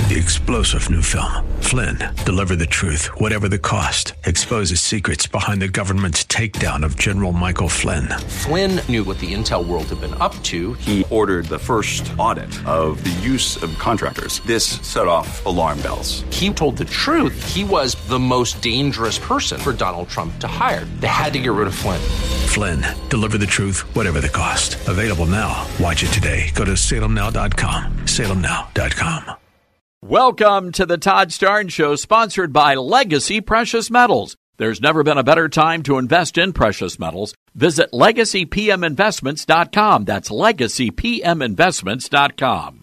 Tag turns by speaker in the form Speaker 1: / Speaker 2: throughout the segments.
Speaker 1: the explosive new film, Flynn, Deliver the Truth, Whatever the Cost, exposes secrets behind the government's takedown of General Michael Flynn.
Speaker 2: Flynn knew what the intel world had been up to.
Speaker 3: He ordered the first audit of the use of contractors. This set off alarm bells.
Speaker 2: He told the truth. He was the most dangerous person for Donald Trump to hire. They had to get rid of Flynn.
Speaker 1: Flynn, Deliver the Truth, Whatever the Cost. Available now. Watch it today. Go to salemnow.com. salemnow.com.
Speaker 4: Welcome to the Todd Starnes Show, sponsored by Legacy Precious Metals. There's never been a better time to invest in precious metals. Visit LegacyPMInvestments.com. That's LegacyPMInvestments.com.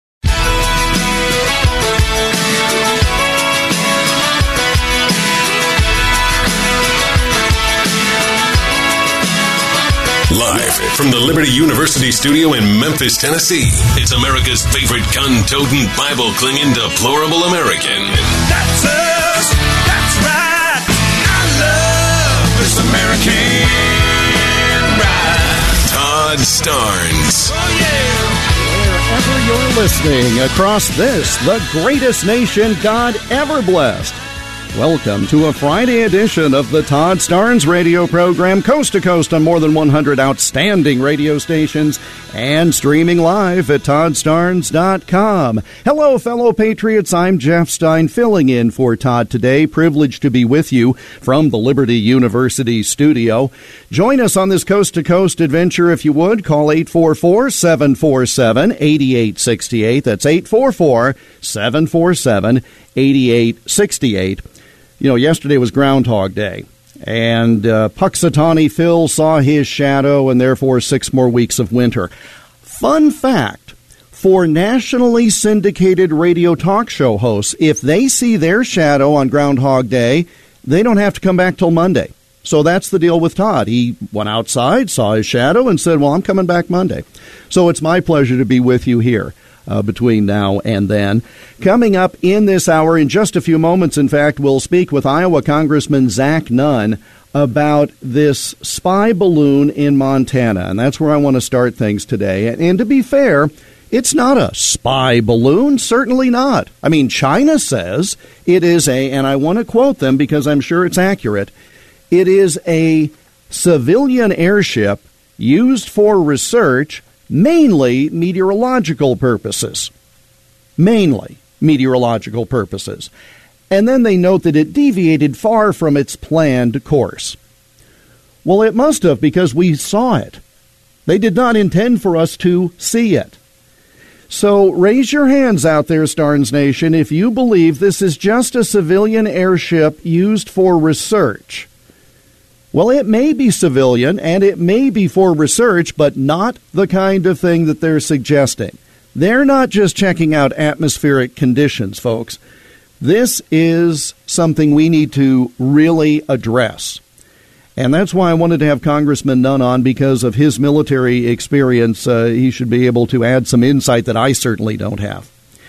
Speaker 5: Live from the Liberty University studio in Memphis, Tennessee, it's America's favorite gun-toting, Bible-clinging, deplorable American.
Speaker 6: That's us. That's right. I love this American ride.
Speaker 5: Todd Starnes.
Speaker 6: Oh, yeah.
Speaker 7: Wherever you're listening across this, the greatest nation God ever blessed. Welcome to a Friday edition of the Todd Starnes radio program, coast to coast on more than 100 outstanding radio stations and streaming live at ToddStarnes.com. Hello, fellow patriots. I'm Jeff Stein, filling in for Todd today. Privileged to be with you from the Liberty University studio. Join us on this coast-to-coast adventure, if you would. Call 844-747-8868. That's 844-747-8868. You know, yesterday was Groundhog Day, and Puxatawny Phil saw his shadow, and therefore 6 more weeks of winter. Fun fact, for nationally syndicated radio talk show hosts, if they see their shadow on Groundhog Day, they don't have to come back till Monday. So that's the deal with Todd. He went outside, saw his shadow, and said, well, I'm coming back Monday. So it's my pleasure to be with you here. Between now and then. Coming up in this hour, in just a few moments, in fact, we'll speak with Iowa Congressman Zach Nunn about this spy balloon in Montana. And that's where I want to start things today. And to be fair, it's not a spy balloon, certainly not. I mean, China says it is and I want to quote them because I'm sure it's accurate, it is a civilian airship used for research, mainly meteorological purposes. Mainly meteorological purposes. And then they note that it deviated far from its planned course. Well, it must have, because we saw it. They did not intend for us to see it. So raise your hands out there, Starnes Nation, if you believe this is just a civilian airship used for research. Well, it may be civilian, and it may be for research, but not the kind of thing that they're suggesting. They're not just checking out atmospheric conditions, folks. This is something we need to really address. And that's why I wanted to have Congressman Nunn on, because of his military experience. He should be able to add some insight that I certainly don't have.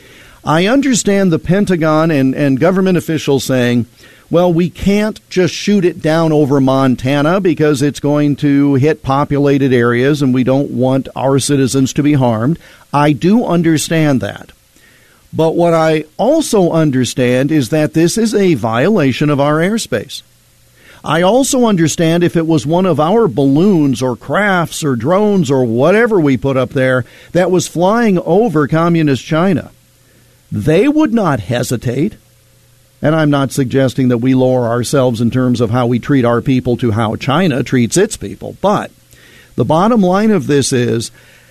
Speaker 7: I understand the Pentagon and government officials saying, well, we can't just shoot it down over Montana because it's going to hit populated areas and we don't want our citizens to be harmed. I do understand that. But what I also understand is that this is a violation of our airspace. I also understand if it was one of our balloons or crafts or drones or whatever we put up there that was flying over communist China, they would not hesitate. And I'm not suggesting that we lower ourselves in terms of how we treat our people to how China treats its people. But the bottom line of this is,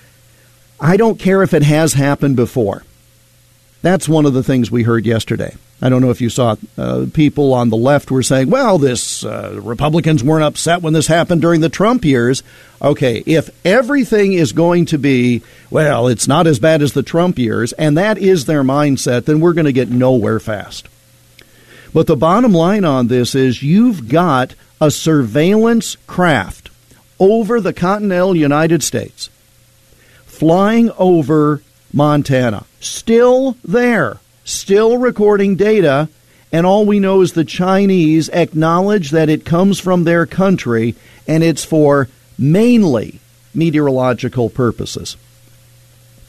Speaker 7: I don't care if it has happened before. That's one of the things we heard yesterday. I don't know if you saw people on the left were saying, well, Republicans weren't upset when this happened during the Trump years. Okay, if everything is going to be, well, it's not as bad as the Trump years, and that is their mindset, then we're going to get nowhere fast. But the bottom line on this is you've got a surveillance craft over the continental United States flying over Montana, still there, still recording data, and all we know is the Chinese acknowledge that it comes from their country and it's for mainly meteorological purposes.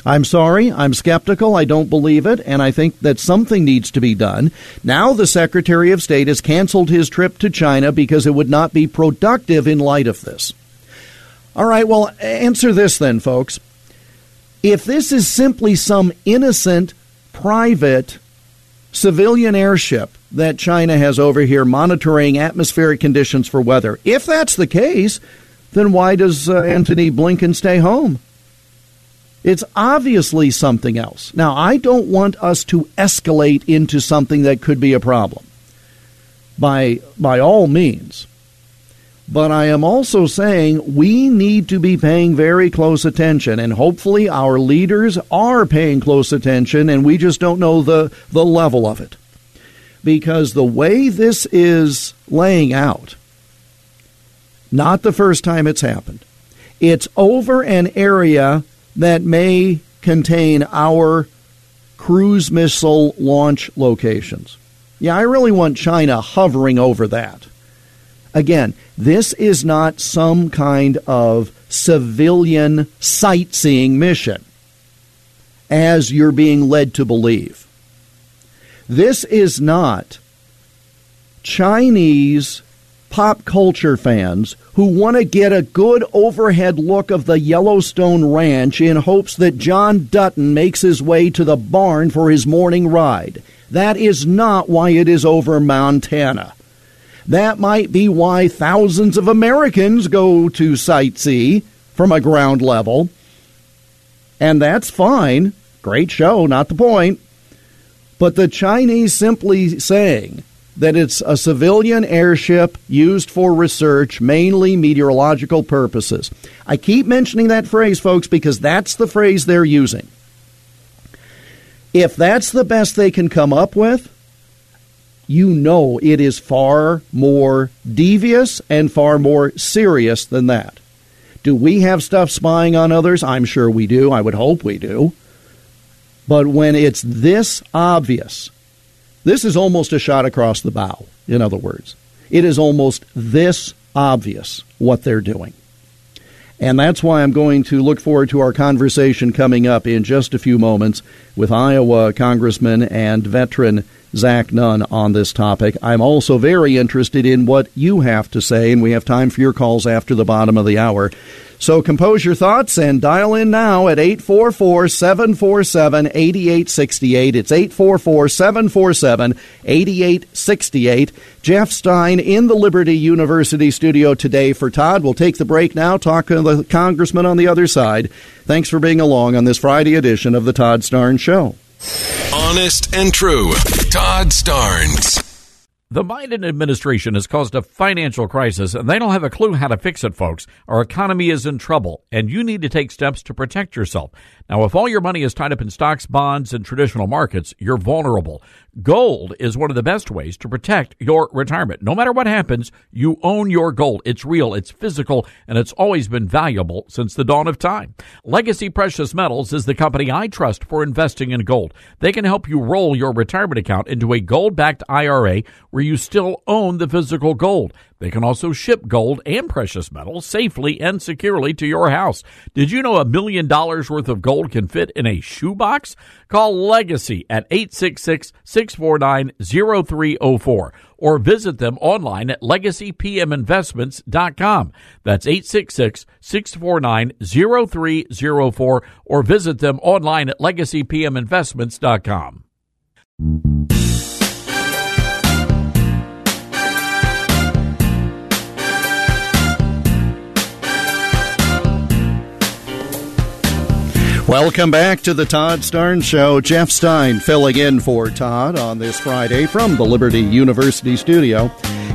Speaker 7: I'm sorry, I'm skeptical, I don't believe it, and I think that something needs to be done. Now the Secretary of State has canceled his trip to China because it would not be productive in light of this. All right, well, answer this then, folks. If this is simply some innocent, private, civilian airship that China has over here monitoring atmospheric conditions for weather, if that's the case, then why does Antony Blinken stay home? It's obviously something else. Now, I don't want us to escalate into something that could be a problem, by all means. But I am also saying we need to be paying very close attention, and hopefully our leaders are paying close attention, and we just don't know the level of it. Because the way this is laying out, not the first time it's happened, it's over an area that may contain our cruise missile launch locations. Yeah, I really want China hovering over that. Again, this is not some kind of civilian sightseeing mission, as you're being led to believe. This is not Chinese pop culture fans who want to get a good overhead look of the Yellowstone Ranch in hopes that John Dutton makes his way to the barn for his morning ride. That is not why it is over Montana. That might be why thousands of Americans go to sightsee from a ground level. And that's fine. Great show, not the point. But the Chinese simply saying that it's a civilian airship used for research, mainly meteorological purposes. I keep mentioning that phrase, folks, because that's the phrase they're using. If that's the best they can come up with, you know it is far more devious and far more serious than that. Do we have stuff spying on others? I'm sure we do. I would hope we do. But when it's this obvious, this is almost a shot across the bow, in other words. It is almost this obvious what they're doing. And that's why I'm going to look forward to our conversation coming up in just a few moments with Iowa Congressman and veteran Zach Nunn on this topic. I'm also very interested in what you have to say, and we have time for your calls after the bottom of the hour. So compose your thoughts and dial in now at 844-747-8868. It's 844-747-8868. Jeff Stein in the Liberty University studio today for Todd. We'll take the break now, talk to the congressman on the other side. Thanks for being along on this Friday edition of the Todd Starnes Show.
Speaker 5: Honest and true. Todd Starnes.
Speaker 4: The Biden administration has caused a financial crisis, and they don't have a clue how to fix it, folks. Our economy is in trouble, and you need to take steps to protect yourself. Now, if all your money is tied up in stocks, bonds, and traditional markets, you're vulnerable. Gold is one of the best ways to protect your retirement. No matter what happens, you own your gold. It's real, it's physical, and it's always been valuable since the dawn of time. Legacy Precious Metals is the company I trust for investing in gold. They can help you roll your retirement account into a gold-backed IRA where you still own the physical gold. They can also ship gold and precious metals safely and securely to your house. Did you know $1 million worth of gold can fit in a shoebox? Call Legacy at 866-649-0304 or visit them online at legacypminvestments.com. That's 866-649-0304 or visit them online at legacypminvestments.com.
Speaker 7: Welcome back to the Todd Starnes Show. Jeff Stein filling in for Todd on this Friday from the Liberty University studio.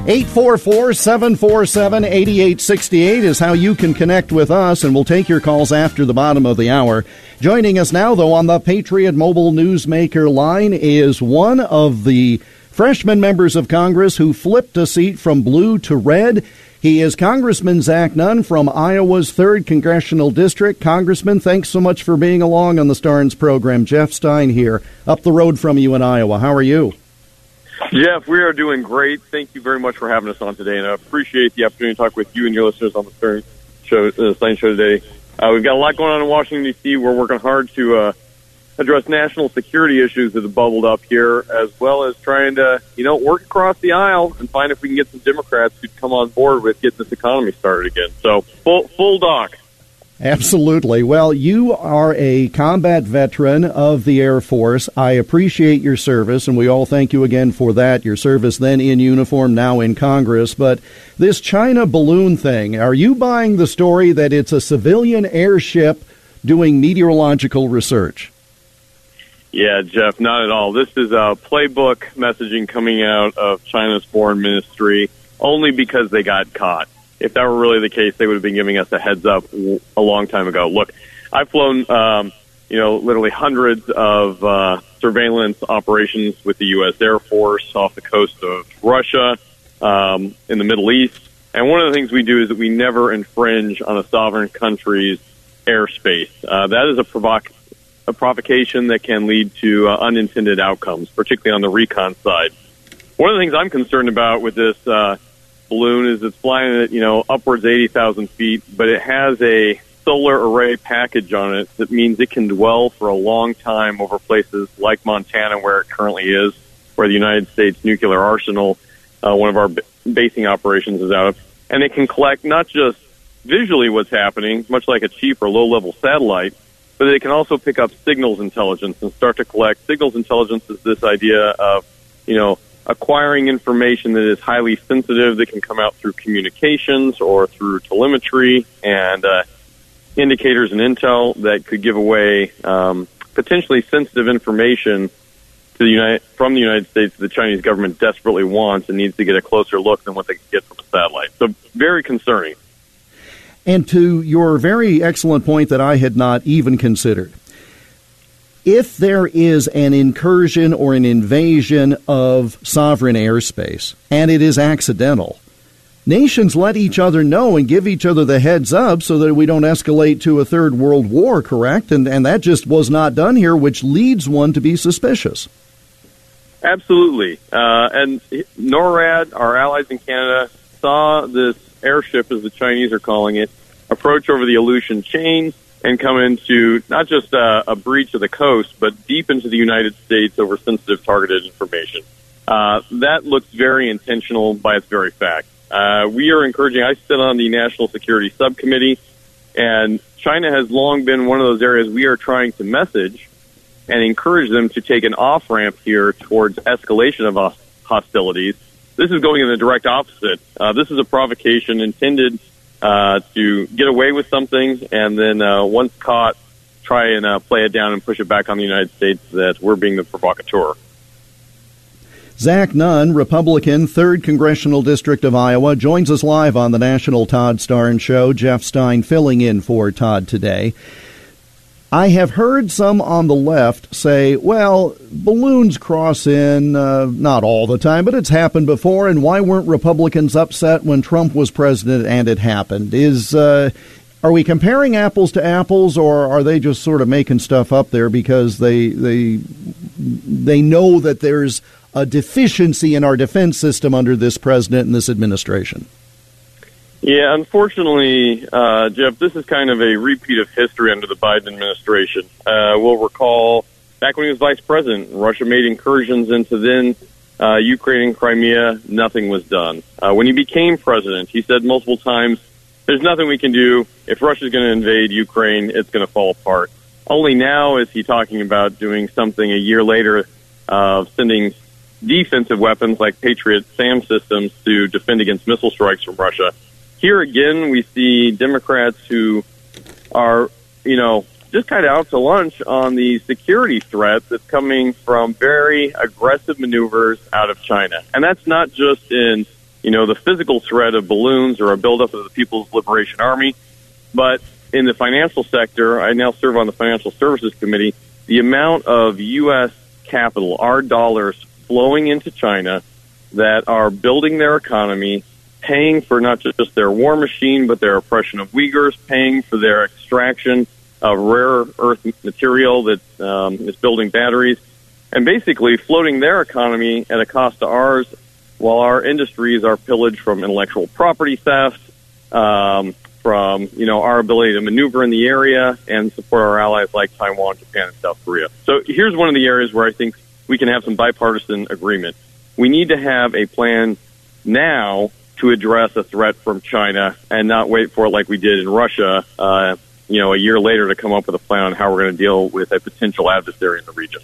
Speaker 7: 844-747-8868 is how you can connect with us, and we'll take your calls after the bottom of the hour. Joining us now, though, on the Patriot Mobile Newsmaker line is one of the freshman members of Congress who flipped a seat from blue to red. He is Congressman Zach Nunn from Iowa's 3rd Congressional District. Congressman, thanks so much for being along on the Starnes program. Jeff Stein here, up the road from you in Iowa. How are you?
Speaker 8: Jeff, we are doing great. Thank you very much for having us on today, and I appreciate the opportunity to talk with you and your listeners on the Stein Show today. We've got a lot going on in Washington, D.C. We're working hard to address national security issues that have bubbled up here, as well as trying to, work across the aisle and find if we can get some Democrats who'd come on board with getting this economy started again. So, full dock.
Speaker 7: Absolutely. Well, you are a combat veteran of the Air Force. I appreciate your service, and we all thank you again for that. Your service then in uniform, now in Congress. But this China balloon thing, are you buying the story that it's a civilian airship doing meteorological research?
Speaker 8: Yeah, Jeff, not at all. This is a playbook messaging coming out of China's foreign ministry only because they got caught. If that were really the case, they would have been giving us a heads up a long time ago. Look, I've flown, literally hundreds of surveillance operations with the U.S. Air Force off the coast of Russia, in the Middle East. And one of the things we do is that we never infringe on a sovereign country's airspace. That is a provocation that can lead to unintended outcomes, particularly on the recon side. One of the things I'm concerned about with this balloon is it's flying at, upwards 80,000 feet, but it has a solar array package on it that means it can dwell for a long time over places like Montana, where it currently is, where the United States nuclear arsenal, one of our basing operations, is out of. And it can collect not just visually what's happening, much like a cheap or low-level satellite, but it can also pick up signals intelligence and start to collect. Signals intelligence is this idea of, acquiring information that is highly sensitive that can come out through communications or through telemetry and indicators and intel that could give away potentially sensitive information to from the United States that the Chinese government desperately wants and needs to get a closer look than what they can get from a satellite. So very concerning.
Speaker 7: And to your very excellent point that I had not even considered, if there is an incursion or an invasion of sovereign airspace, and it is accidental, nations let each other know and give each other the heads up so that we don't escalate to a third world war, correct? And that just was not done here, which leads one to be suspicious.
Speaker 8: Absolutely. And NORAD, our allies in Canada, saw this airship, as the Chinese are calling it, approach over the Aleutian chain and come into not just a breach of the coast, but deep into the United States over sensitive targeted information. That looks very intentional by its very fact. We are encouraging, I sit on the National Security Subcommittee, and China has long been one of those areas we are trying to message and encourage them to take an off-ramp here towards escalation of hostilities. This is going in the direct opposite. This is a provocation intended to get away with something, and then once caught, try and play it down and push it back on the United States that we're being the provocateur.
Speaker 7: Zach Nunn, Republican, 3rd Congressional District of Iowa, joins us live on the National Todd Starnes Show. Jeff Stein filling in for Todd today. I have heard some on the left say, well, balloons cross in, not all the time, but it's happened before, and why weren't Republicans upset when Trump was president and it happened? Are we comparing apples to apples, or are they just sort of making stuff up there because they know that there's a deficiency in our defense system under this president and this administration?
Speaker 8: Yeah, unfortunately, Jeff, this is kind of a repeat of history under the Biden administration. We'll recall back when he was vice president, Russia made incursions into then Ukraine and Crimea. Nothing was done. When he became president, he said multiple times, there's nothing we can do. If Russia's going to invade Ukraine, it's going to fall apart. Only now is he talking about doing something a year later of sending defensive weapons like Patriot SAM systems to defend against missile strikes from Russia. Here again, we see Democrats who are, just kind of out to lunch on the security threat that's coming from very aggressive maneuvers out of China. And that's not just in, the physical threat of balloons or a buildup of the People's Liberation Army, but in the financial sector. I now serve on the Financial Services Committee. The amount of U.S. capital, our dollars flowing into China that are building their economy, paying for not just their war machine, but their oppression of Uyghurs, paying for their extraction of rare earth material that is building batteries, and basically floating their economy at a cost to ours, while our industries are pillaged from intellectual property theft, from, our ability to maneuver in the area and support our allies like Taiwan, Japan, and South Korea. So here's one of the areas where I think we can have some bipartisan agreement. We need to have a plan now to address a threat from China and not wait for it like we did in Russia, a year later to come up with a plan on how we're going to deal with a potential adversary in the region.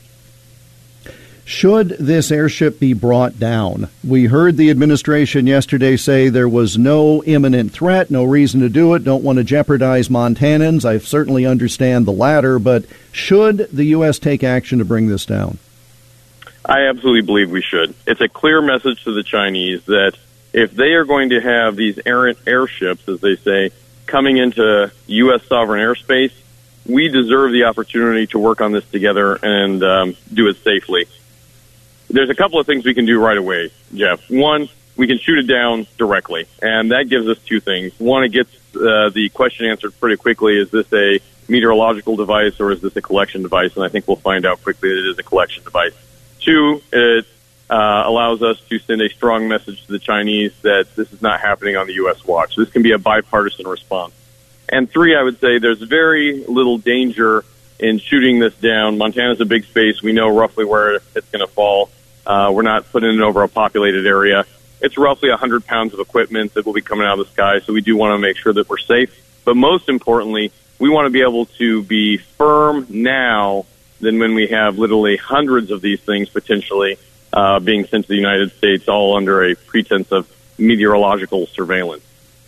Speaker 7: Should this airship be brought down? We heard the administration yesterday say there was no imminent threat, no reason to do it, don't want to jeopardize Montanans. I certainly understand the latter, but should the U.S. take action to bring this down?
Speaker 8: I absolutely believe we should. It's a clear message to the Chinese that if they are going to have these errant airships, as they say, coming into U.S. sovereign airspace, we deserve the opportunity to work on this together and do it safely. There's a couple of things we can do right away, Jeff. One, we can shoot it down directly, and that gives us two things. One, it gets the question answered pretty quickly. Is this a meteorological device or is this a collection device? And I think we'll find out quickly that it is a collection device. Two, it allows us to send a strong message to the Chinese that this is not happening on the U.S. watch. This can be a bipartisan response. And three, I would say there's very little danger in shooting this down. Montana's a big space. We know roughly where it's going to fall. We're not putting it over a populated area. It's roughly 100 pounds of equipment that will be coming out of the sky, so we do want to make sure that we're safe. But most importantly, we want to be able to be firm now than when we have literally hundreds of these things potentially being sent to the United States, all under a pretense of meteorological surveillance.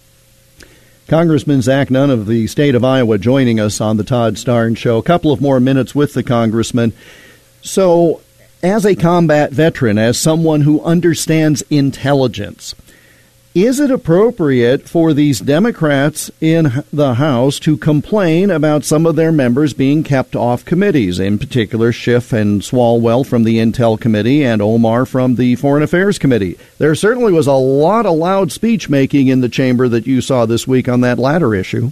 Speaker 7: Congressman Zach Nunn of the state of Iowa joining us on the Todd Starnes Show. A couple of more minutes with the congressman. So, as a combat veteran, as someone who understands intelligence, is it appropriate for these Democrats in the House to complain about some of their members being kept off committees, in particular Schiff and Swalwell from the Intel Committee and Omar from the Foreign Affairs Committee? There certainly was a lot of loud speech-making in the chamber that you saw this week on that latter issue.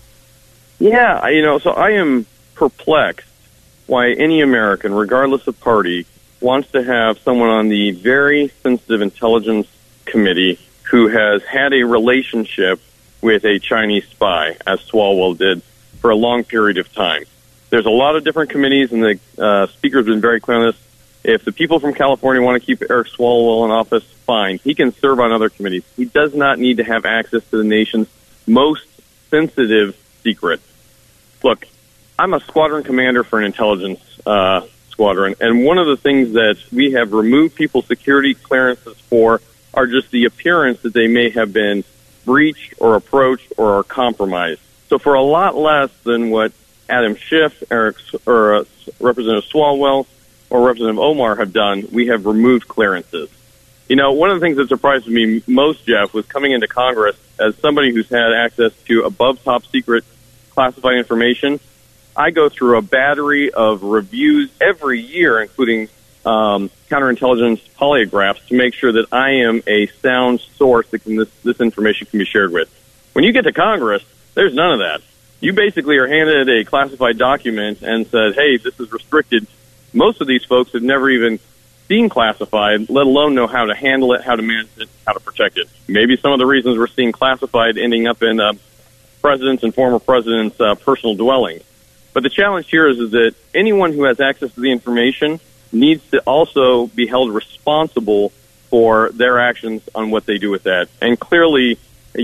Speaker 8: Yeah, so I am perplexed why any American, regardless of party, wants to have someone on the very sensitive Intelligence Committee who has had a relationship with a Chinese spy, as Swalwell did, for a long period of time. There's a lot of different committees, and the Speaker's been very clear on this. If the people from California want to keep Eric Swalwell in office, fine. He can serve on other committees. He does not need to have access to the nation's most sensitive secret. Look, I'm a squadron commander for an intelligence squadron, and one of the things that we have removed people's security clearances for are just the appearance that they may have been breached or approached or are compromised. So for a lot less than what Adam Schiff, or Representative Swalwell, or Representative Omar have done, we have removed clearances. One of the things that surprised me most, Jeff, was coming into Congress as somebody who's had access to above top secret classified information. I go through a battery of reviews every year, including counterintelligence polygraphs, to make sure that I am a sound source that this information can be shared with. When you get to Congress, there's none of that. You basically are handed a classified document and said, hey, this is restricted. Most of these folks have never even seen classified, let alone know how to handle it, how to manage it, how to protect it. Maybe some of the reasons we're seeing classified ending up in presidents and former presidents' personal dwellings. But the challenge here is that anyone who has access to the information needs to also be held responsible for their actions on what they do with that. And clearly,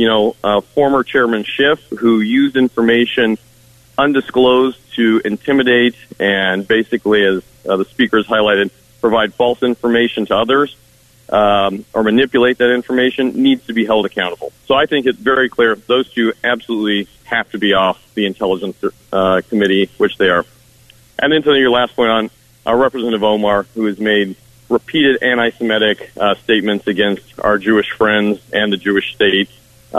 Speaker 8: former Chairman Schiff, who used information undisclosed to intimidate and basically, as the Speaker has highlighted, provide false information to others or manipulate that information, needs to be held accountable. So I think it's very clear those two absolutely have to be off the Intelligence Committee, which they are. And then to your last point on Representative Omar, who has made repeated anti-Semitic statements against our Jewish friends and the Jewish state.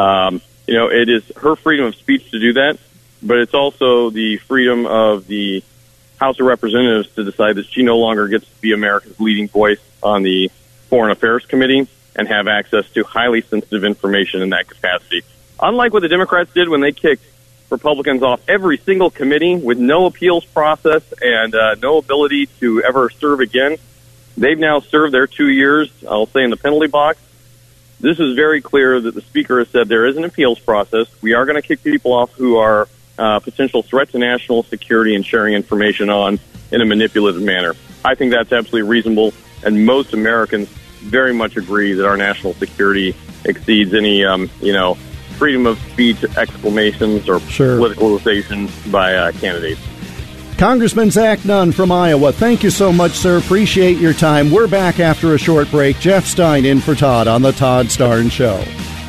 Speaker 8: It is her freedom of speech to do that, but it's also the freedom of the House of Representatives to decide that she no longer gets to be America's leading voice on the Foreign Affairs Committee and have access to highly sensitive information in that capacity. Unlike what the Democrats did when they kicked Republicans off every single committee with no appeals process and no ability to ever serve again, they've now served their 2 years, I'll say, in the penalty box. This is very clear that the Speaker has said there is an appeals process. We are going to kick people off who are potential threat to national security and sharing information on in a manipulative manner. I think that's absolutely reasonable, and most Americans very much agree that our national security exceeds any, freedom of speech exclamations or politicalization by candidates.
Speaker 7: Congressman Zach Nunn from Iowa, thank you so much, sir. Appreciate your time. We're back after a short break. Jeff Stein in for Todd on The Todd Starnes Show.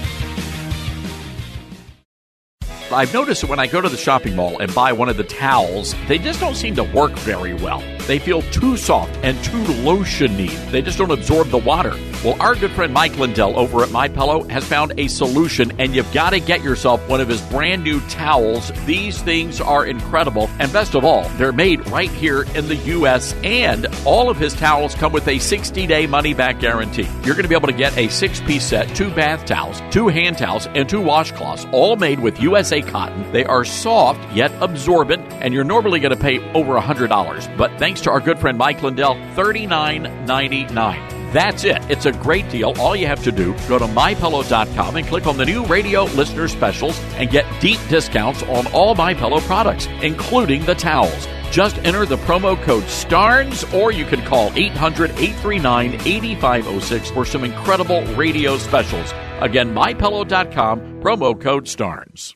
Speaker 4: I've noticed that when I go to the shopping mall and buy one of the towels, they just don't seem to work very well. They feel too soft and too lotion-y. They just don't absorb the water. Well, our good friend Mike Lindell over at MyPillow has found a solution, and you've got to get yourself one of his brand new towels. These things are incredible, and best of all, they're made right here in the U.S., and all of his towels come with a 60-day money-back guarantee. You're going to be able to get a 6-piece set, 2 bath towels, 2 hand towels, and 2 washcloths, all made with USA cotton. They are soft yet absorbent, and you're normally going to pay over $100. But thanks to our good friend Mike Lindell, $39.99. That's it. It's a great deal. All you have to do, go to MyPillow.com and click on the new radio listener specials and get deep discounts on all MyPillow products, including the towels. Just enter the promo code STARNS, or you can call 800-839-8506 for some incredible radio specials. Again, MyPillow.com, promo code STARNS.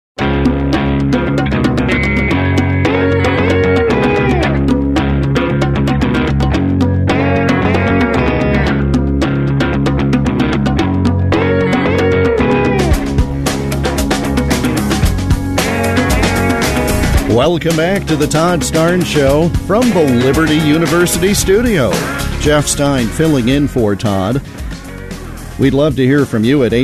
Speaker 7: Welcome back to the Todd Starnes Show from the Liberty University studio. Jeff Stein filling in for Todd. We'd love to hear from you at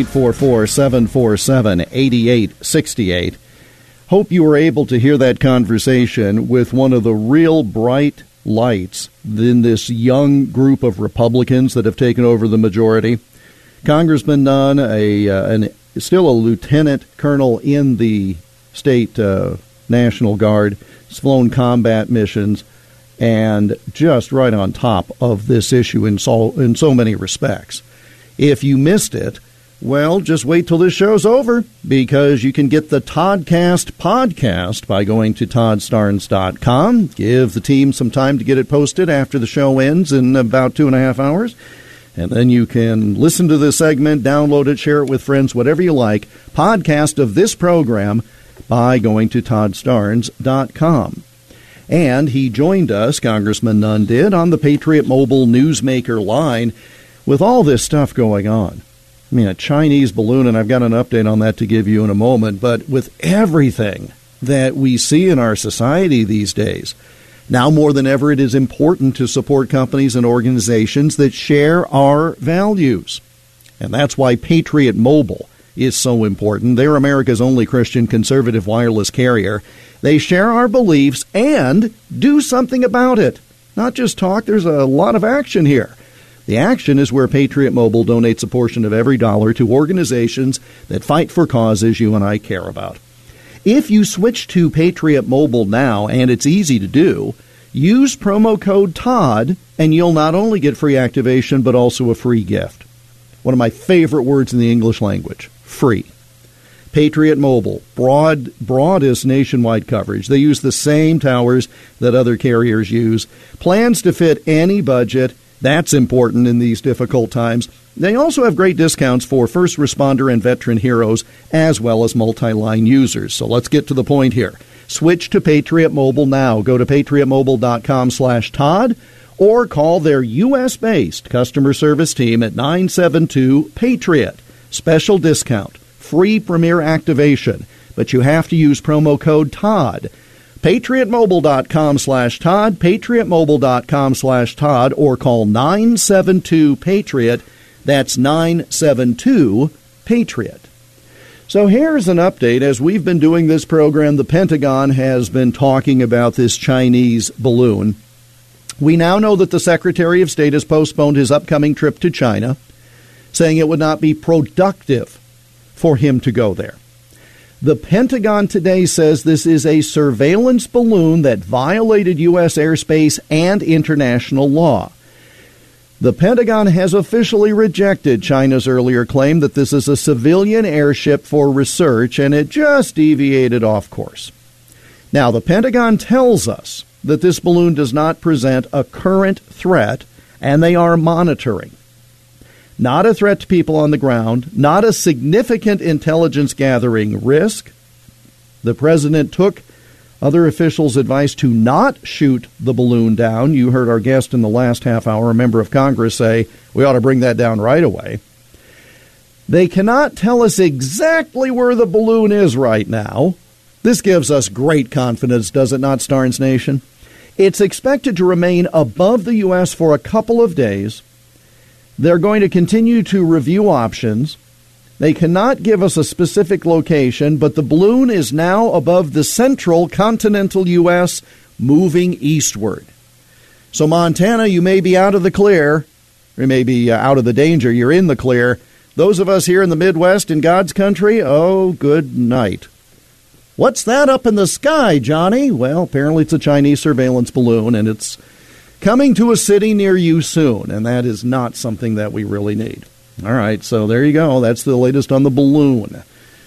Speaker 7: 844-747-8868. Hope you were able to hear that conversation with one of the real bright lights in this young group of Republicans that have taken over the majority. Congressman Nunn, still a lieutenant colonel in the state National Guard, has flown combat missions, and just right on top of this issue in so many respects. If you missed it, well, just wait till this show's over, because you can get the Toddcast podcast by going to ToddStarnes.com. Give the team some time to get it posted after the show ends in about 2.5 hours. And then you can listen to this segment, download it, share it with friends, whatever you like. Podcast of this program by going to ToddStarnes.com. And he joined us, Congressman Nunn did, on the Patriot Mobile Newsmaker line with all this stuff going on. I mean, a Chinese balloon, and I've got an update on that to give you in a moment, but with everything that we see in our society these days, now more than ever it is important to support companies and organizations that share our values. And that's why Patriot Mobile is so important. They're America's only Christian conservative wireless carrier. They share our beliefs and do something about it. Not just talk, there's a lot of action here. The action is where Patriot Mobile donates a portion of every dollar to organizations that fight for causes you and I care about. If you switch to Patriot Mobile now, and it's easy to do, use promo code TODD, and you'll not only get free activation, but also a free gift. One of my favorite words in the English language. Free. Patriot Mobile, broadest nationwide coverage. They use the same towers that other carriers use. Plans to fit any budget. That's important in these difficult times. They also have great discounts for first responder and veteran heroes, as well as multi-line users. So let's get to the point here. Switch to Patriot Mobile now. Go to patriotmobile.com/Todd or call their U.S.-based customer service team at 972-PATRIOT. Special discount, free premier activation, but you have to use promo code TODD. PatriotMobile.com/Todd, PatriotMobile.com/Todd, or call 972-PATRIOT. That's 972-PATRIOT. So here's an update. As we've been doing this program, the Pentagon has been talking about this Chinese balloon. We now know that the Secretary of State has postponed his upcoming trip to China, saying it would not be productive for him to go there. The Pentagon today says this is a surveillance balloon that violated U.S. airspace and international law. The Pentagon has officially rejected China's earlier claim that this is a civilian airship for research, and it just deviated off course. Now, the Pentagon tells us that this balloon does not present a current threat, and they are monitoring. Not a threat to people on the ground, not a significant intelligence gathering risk. The president took other officials' advice to not shoot the balloon down. You heard our guest in the last half hour, a member of Congress, say we ought to bring that down right away. They cannot tell us exactly where the balloon is right now. This gives us great confidence, does it not, Starnes Nation? It's expected to remain above the U.S. for a couple of days. They're going to continue to review options. They cannot give us a specific location, but the balloon is now above the central continental U.S., moving eastward. So, Montana, you may be out of the clear, or you may be out of the danger. You're in the clear. Those of us here in the Midwest, in God's country, oh, good night. What's that up in the sky, Johnny? Well, apparently it's a Chinese surveillance balloon, and it's coming to a city near you soon, and that is not something that we really need. All right, so there you go. That's the latest on the balloon.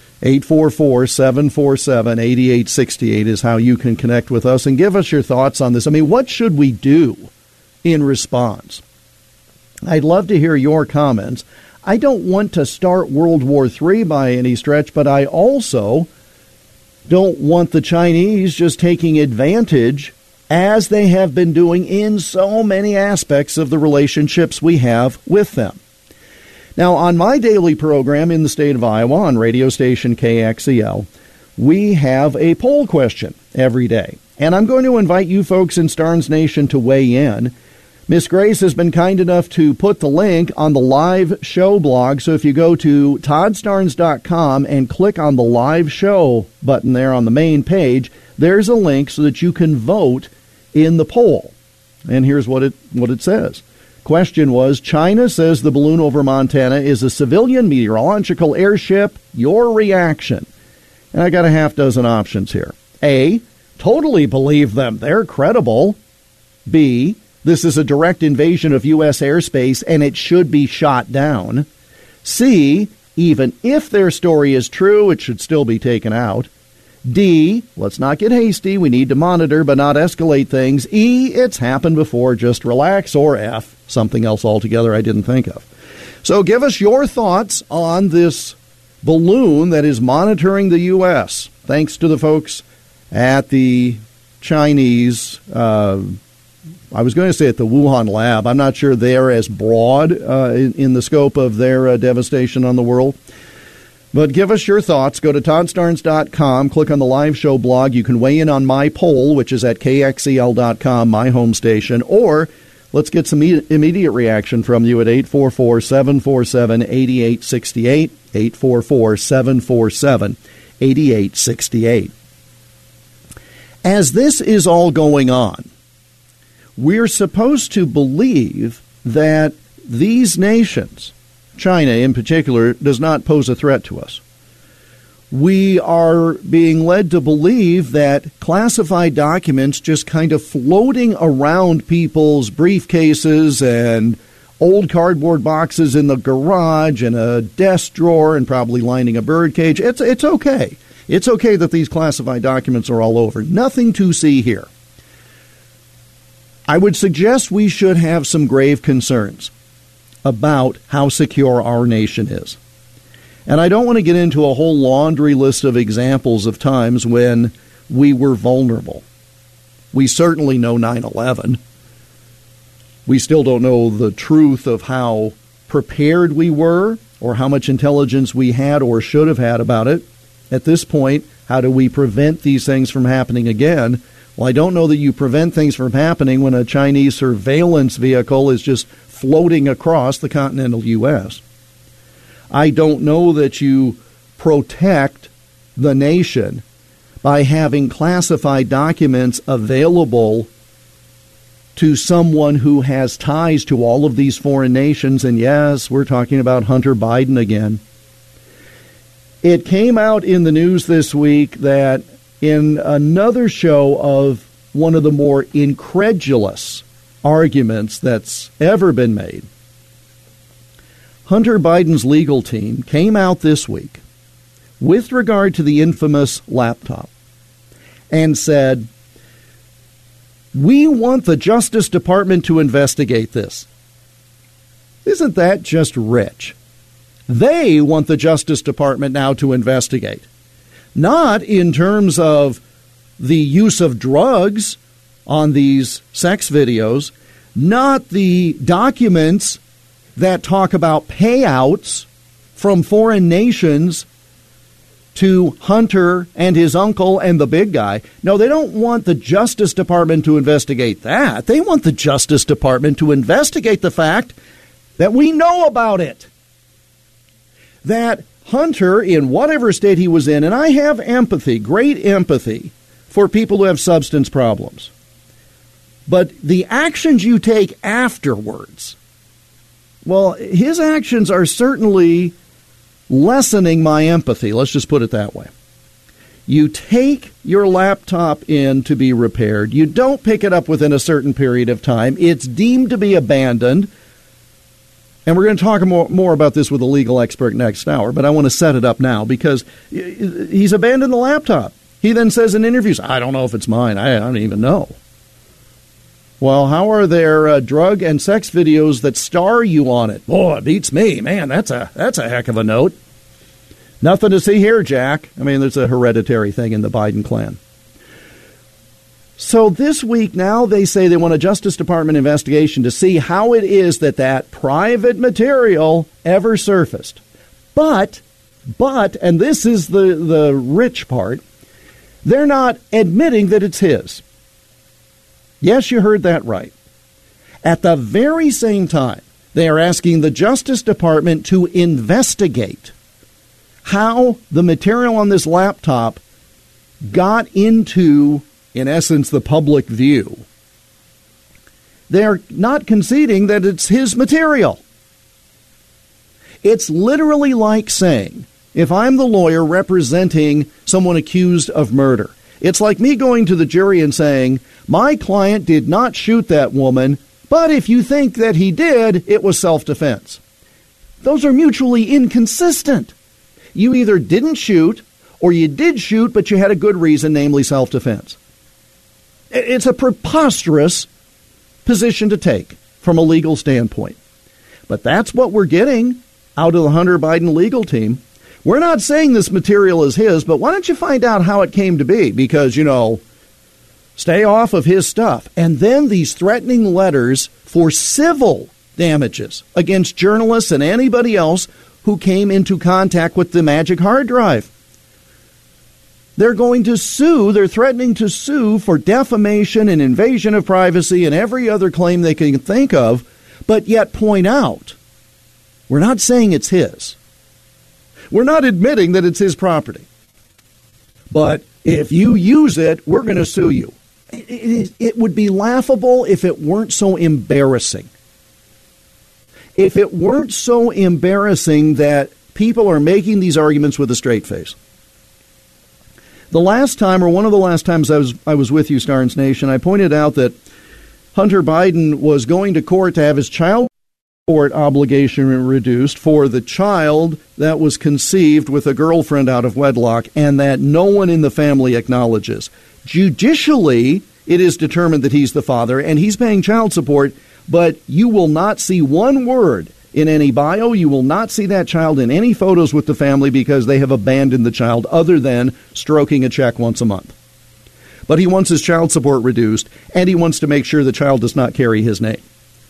Speaker 7: 844-747-8868 is how you can connect with us and give us your thoughts on this. I mean, what should we do in response? I'd love to hear your comments. I don't want to start World War III by any stretch, but I also don't want the Chinese just taking advantage, as they have been doing in so many aspects of the relationships we have with them. Now, on my daily program in the state of Iowa on radio station KXEL, we have a poll question every day. And I'm going to invite you folks in Starnes Nation to weigh in. Miss Grace has been kind enough to put the link on the live show blog. So if you go to toddstarnes.com and click on the live show button there on the main page, there's a link so that you can vote in the poll. And here's what it says. Question was, China says the balloon over Montana is a civilian meteorological airship. Your reaction? And I got a half dozen options here. A, totally believe them. They're credible. B, this is a direct invasion of U.S. airspace and it should be shot down. C, even if their story is true, it should still be taken out. D, let's not get hasty. We need to monitor but not escalate things. E, it's happened before. Just relax. Or F, something else altogether I didn't think of. So give us your thoughts on this balloon that is monitoring the U.S. Thanks to the folks at the Chinese, I was going to say at the Wuhan lab. I'm not sure they're as broad in the scope of their devastation on the world. But give us your thoughts. Go to toddstarnes.com, click on the live show blog. You can weigh in on my poll, which is at kxel.com, my home station. Or let's get some immediate reaction from you at 844-747-8868, 844-747-8868. As this is all going on, we're supposed to believe that these nations, China in particular, does not pose a threat to us. We are being led to believe that classified documents just kind of floating around people's briefcases and old cardboard boxes in the garage and a desk drawer and probably lining a bird cage. It's okay. It's okay that these classified documents are all over. Nothing to see here. I would suggest we should have some grave concerns about how secure our nation is. And I don't want to get into a whole laundry list of examples of times when we were vulnerable. We certainly know 9/11. We still don't know the truth of how prepared we were or how much intelligence we had or should have had about it. At this point, how do we prevent these things from happening again? Well, I don't know that you prevent things from happening when a Chinese surveillance vehicle is just floating across the continental U.S. I don't know that you protect the nation by having classified documents available to someone who has ties to all of these foreign nations. And yes, we're talking about Hunter Biden again. It came out in the news this week that in another show of one of the more incredulous arguments that's ever been made. Hunter Biden's legal team came out this week with regard to the infamous laptop and said, we want the Justice Department to investigate this. Isn't that just rich? They want the Justice Department now to investigate. Not in terms of the use of drugs on these sex videos, not the documents that talk about payouts from foreign nations to Hunter and his uncle and the big guy. No, they don't want the Justice Department to investigate that. They want the Justice Department to investigate the fact that we know about it. That Hunter, in whatever state he was in, and I have empathy, great empathy, for people who have substance problems. But the actions you take afterwards, well, his actions are certainly lessening my empathy. Let's just put it that way. You take your laptop in to be repaired. You don't pick it up within a certain period of time. It's deemed to be abandoned. And we're going to talk more about this with a legal expert next hour, but I want to set it up now because he's abandoned the laptop. He then says in interviews, I don't know if it's mine. I don't even know. Well, how are there drug and sex videos that star you on it? Boy, it beats me. Man, that's a heck of a note. Nothing to see here, Jack. I mean, there's a hereditary thing in the Biden clan. So this week now they say they want a Justice Department investigation to see how it is that private material ever surfaced. But, and this is the rich part, they're not admitting that it's his. Yes, you heard that right. At the very same time, they are asking the Justice Department to investigate how the material on this laptop got into, in essence, the public view. They're not conceding that it's his material. It's literally like saying, if I'm the lawyer representing someone accused of murder, it's like me going to the jury and saying, my client did not shoot that woman, but if you think that he did, it was self-defense. Those are mutually inconsistent. You either didn't shoot, or you did shoot, but you had a good reason, namely self-defense. It's a preposterous position to take from a legal standpoint. But that's what we're getting out of the Hunter Biden legal team. We're not saying this material is his, but why don't you find out how it came to be? Because, stay off of his stuff. And then these threatening letters for civil damages against journalists and anybody else who came into contact with the magic hard drive. They're going to sue. They're threatening to sue for defamation and invasion of privacy and every other claim they can think of, but yet point out, we're not saying it's his. We're not admitting that it's his property. But if you use it, we're going to sue you. It would be laughable if it weren't so embarrassing. If it weren't so embarrassing that people are making these arguments with a straight face. The last time, or one of the last times I was with you, Starnes Nation, I pointed out that Hunter Biden was going to court to have his child support obligation reduced for the child that was conceived with a girlfriend out of wedlock and that no one in the family acknowledges. Judicially, it is determined that he's the father and he's paying child support, but you will not see one word in any bio. You will not see that child in any photos with the family because they have abandoned the child other than stroking a check once a month. But he wants his child support reduced, and he wants to make sure the child does not carry his name.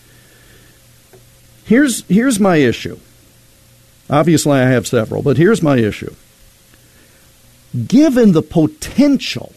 Speaker 7: Here's my issue. Obviously, I have several, but here's my issue. Given the potential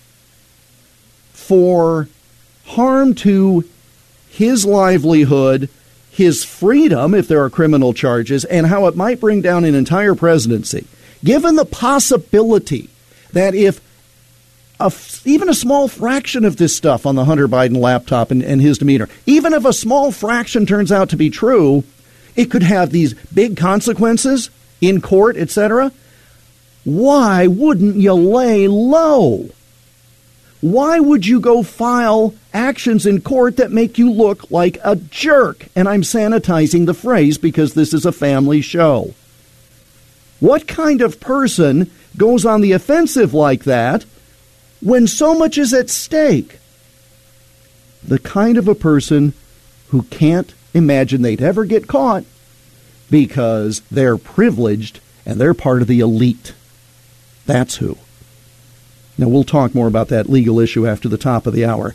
Speaker 7: for harm to his livelihood, his freedom, if there are criminal charges, and how it might bring down an entire presidency, given the possibility that if even a small fraction of this stuff on the Hunter Biden laptop and his demeanor, even if a small fraction turns out to be true, it could have these big consequences in court, etc. Why wouldn't you lay low? why would you go file actions in court that make you look like a jerk? And I'm sanitizing the phrase because this is a family show. What kind of person goes on the offensive like that when so much is at stake? The kind of a person who can't imagine they'd ever get caught because they're privileged and they're part of the elite. That's who. Now, we'll talk more about that legal issue after the top of the hour.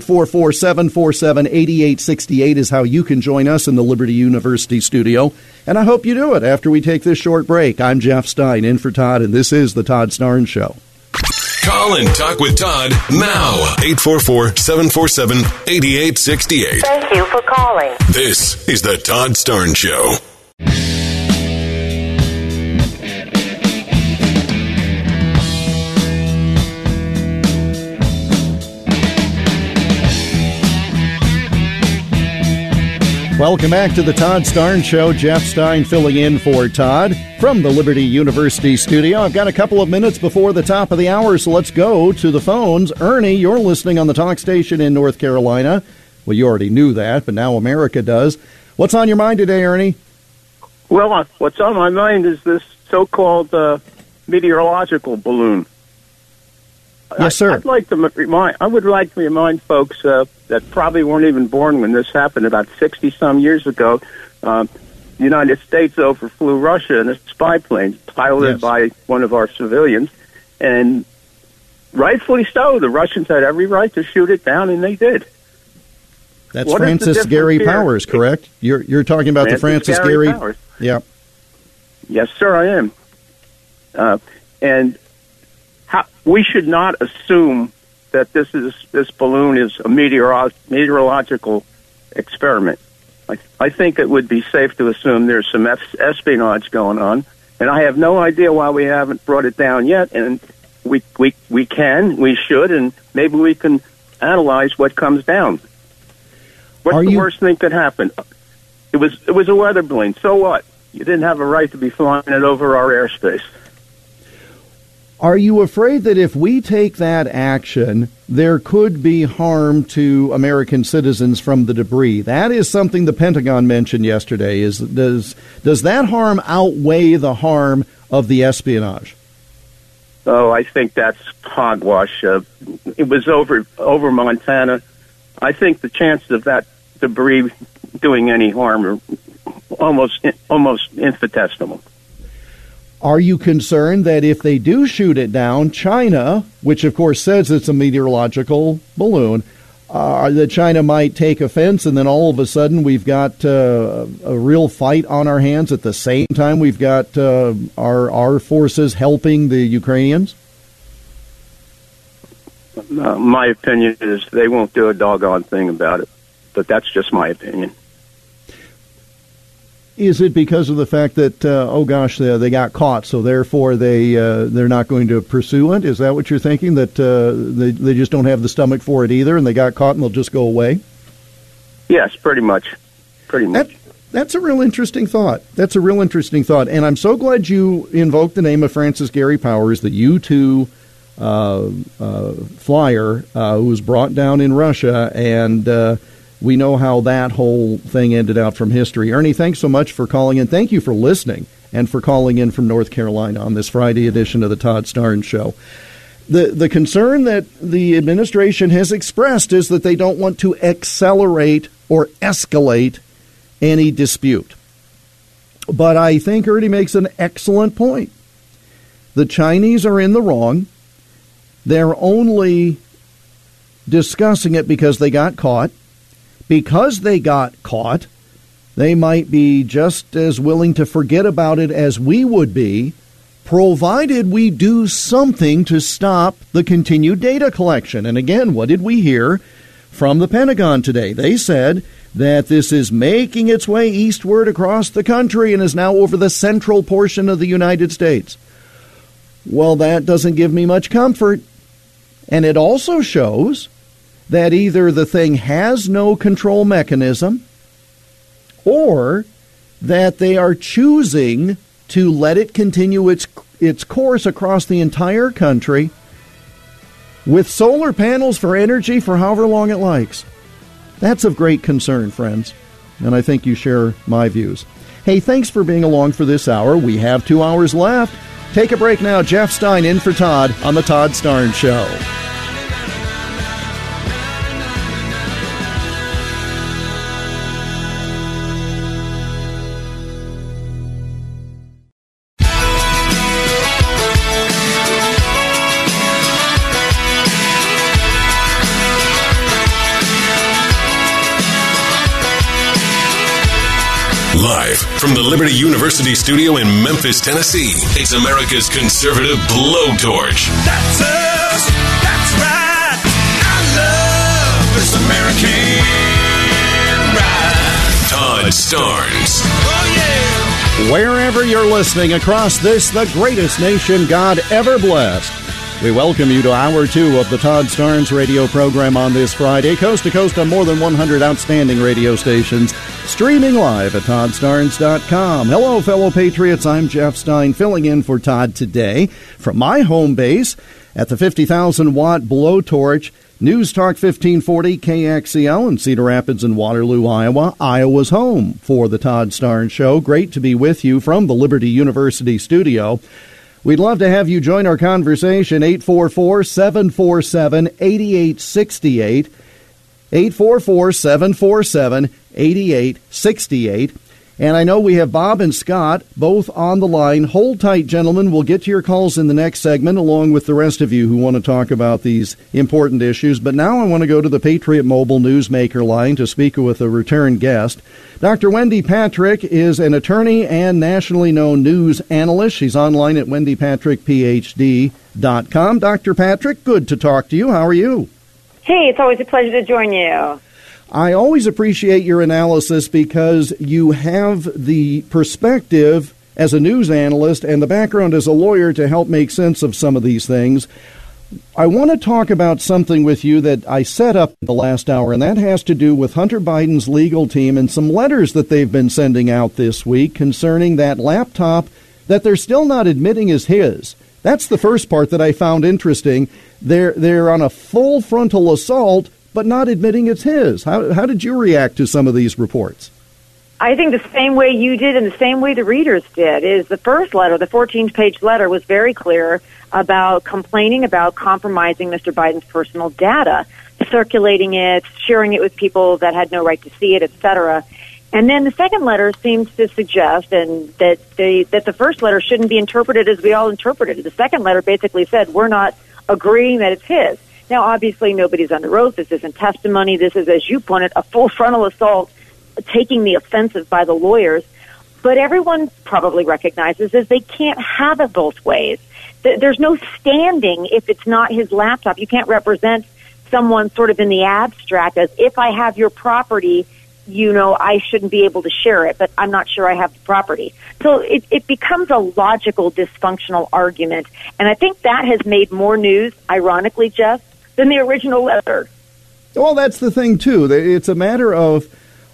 Speaker 7: 844-747-8868 is how you can join us in the Liberty University studio. And I hope you do it after we take this short break. I'm Jeff Stein, in for Todd, and this is The Todd Starnes Show.
Speaker 5: Call and talk with Todd now. 844-747-8868.
Speaker 9: Thank you for calling.
Speaker 5: This is The Todd Starnes Show.
Speaker 7: Welcome back to the Todd Starnes Show. Jeff Stein filling in for Todd from the Liberty University studio. I've got a couple of minutes before the top of the hour, so let's go to the phones. Ernie, you're listening on the talk station in North Carolina. Well, you already knew that, but now America does. What's on your mind today, Ernie?
Speaker 10: Well, what's on my mind is this so-called meteorological balloon.
Speaker 7: Yes, sir.
Speaker 10: I would like to remind folks that probably weren't even born when this happened about 60-some years ago. The United States overflew Russia in a spy plane piloted by one of our civilians, and rightfully so. The Russians had every right to shoot it down, and they did.
Speaker 7: That's Francis Gary Powers, correct? You're talking about the Francis Gary
Speaker 10: Powers.
Speaker 7: Yeah.
Speaker 10: Yes, sir, I am. And we should not assume that this balloon is a meteorological experiment. I think it would be safe to assume there's some espionage going on, and I have no idea why we haven't brought it down yet. And we should, and maybe we can analyze what comes down. What's the worst thing that happened? It was a weather balloon. So what? You didn't have a right to be flying it over our airspace.
Speaker 7: Are you afraid that if we take that action, there could be harm to American citizens from the debris? That is something the Pentagon mentioned yesterday. Does that harm outweigh the harm of the espionage?
Speaker 10: Oh, I think that's hogwash. It was over Montana. I think the chances of that debris doing any harm are almost infinitesimal.
Speaker 7: Are you concerned that if they do shoot it down, China, which of course says it's a meteorological balloon, that China might take offense, and then all of a sudden we've got a real fight on our hands at the same time we've got our forces helping the Ukrainians?
Speaker 10: My opinion is they won't do a doggone thing about it, but that's just my opinion.
Speaker 7: Is it because of the fact that, they got caught, so therefore they're not going to pursue it? Is that what you're thinking, that they just don't have the stomach for it either, and they got caught and they'll just go away?
Speaker 10: Yes, pretty much.
Speaker 7: That's a real interesting thought. And I'm so glad you invoked the name of Francis Gary Powers, the U-2 flyer who was brought down in Russia, and we know how that whole thing ended out from history. Ernie, thanks so much for calling in. Thank you for listening and for calling in from North Carolina on this Friday edition of the Todd Starnes Show. The concern that the administration has expressed is that they don't want to accelerate or escalate any dispute. But I think Ernie makes an excellent point. The Chinese are in the wrong. They're only discussing it because they got caught. Because they got caught, they might be just as willing to forget about it as we would be, provided we do something to stop the continued data collection. And again, what did we hear from the Pentagon today? They said that this is making its way eastward across the country and is now over the central portion of the United States. Well, that doesn't give me much comfort. And it also shows that either the thing has no control mechanism or that they are choosing to let it continue its course across the entire country with solar panels for energy for however long it likes. That's of great concern, friends, and I think you share my views. Hey, thanks for being along for this hour. We have 2 hours left. Take a break now. Jeff Stein in for Todd on The Todd Starnes Show.
Speaker 5: Live from the Liberty University studio in Memphis, Tennessee, it's America's conservative blowtorch.
Speaker 6: That's us. That's right. I love this American ride.
Speaker 5: Todd Starnes.
Speaker 6: Oh, yeah.
Speaker 7: Wherever you're listening across this, the greatest nation God ever blessed, we welcome you to Hour 2 of the Todd Starnes radio program on this Friday, coast to coast on more than 100 outstanding radio stations, streaming live at ToddStarnes.com. Hello, fellow patriots. I'm Jeff Stein, filling in for Todd today from my home base at the 50,000-watt blowtorch, News Talk 1540 KXEL in Cedar Rapids and Waterloo, Iowa. Iowa's home for the Todd Starnes Show. Great to be with you from the Liberty University studio. We'd love to have you join our conversation, 844-747-8868, 844-747-8868. And I know we have Bob and Scott both on the line. Hold tight, gentlemen. We'll get to your calls in the next segment, along with the rest of you who want to talk about these important issues. But now I want to go to the Patriot Mobile Newsmaker line to speak with a return guest. Dr. Wendy Patrick is an attorney and nationally known news analyst. She's online at wendypatrickphd.com. Dr. Patrick, good to talk to you. How are you?
Speaker 9: Hey, it's always a pleasure to join you.
Speaker 7: I always appreciate your analysis because you have the perspective as a news analyst and the background as a lawyer to help make sense of some of these things. I want to talk about something with you that I set up the last hour, and that has to do with Hunter Biden's legal team and some letters that they've been sending out this week concerning that laptop that they're still not admitting is his. That's the first part that I found interesting. They're on a full frontal assault, but not admitting it's his. How did you react to some of these reports?
Speaker 9: I think the same way you did and the same way the readers did is the first letter, the 14-page letter, was very clear about complaining about compromising Mr. Biden's personal data, circulating it, sharing it with people that had no right to see it, etc. And then the second letter seems to suggest that the first letter shouldn't be interpreted as we all interpreted it. The second letter basically said, we're not agreeing that it's his. Now, obviously, nobody's under oath. This isn't testimony. This is, as you pointed, a full frontal assault, taking the offensive by the lawyers. But everyone probably recognizes is they can't have it both ways. There's no standing if it's not his laptop. You can't represent someone sort of in the abstract as if I have your property, you know, I shouldn't be able to share it, but I'm not sure I have the property. So it becomes a logical, dysfunctional argument. And I think that has made more news, ironically, Jeff, than the original letter.
Speaker 7: Well, that's the thing, too. It's a matter of,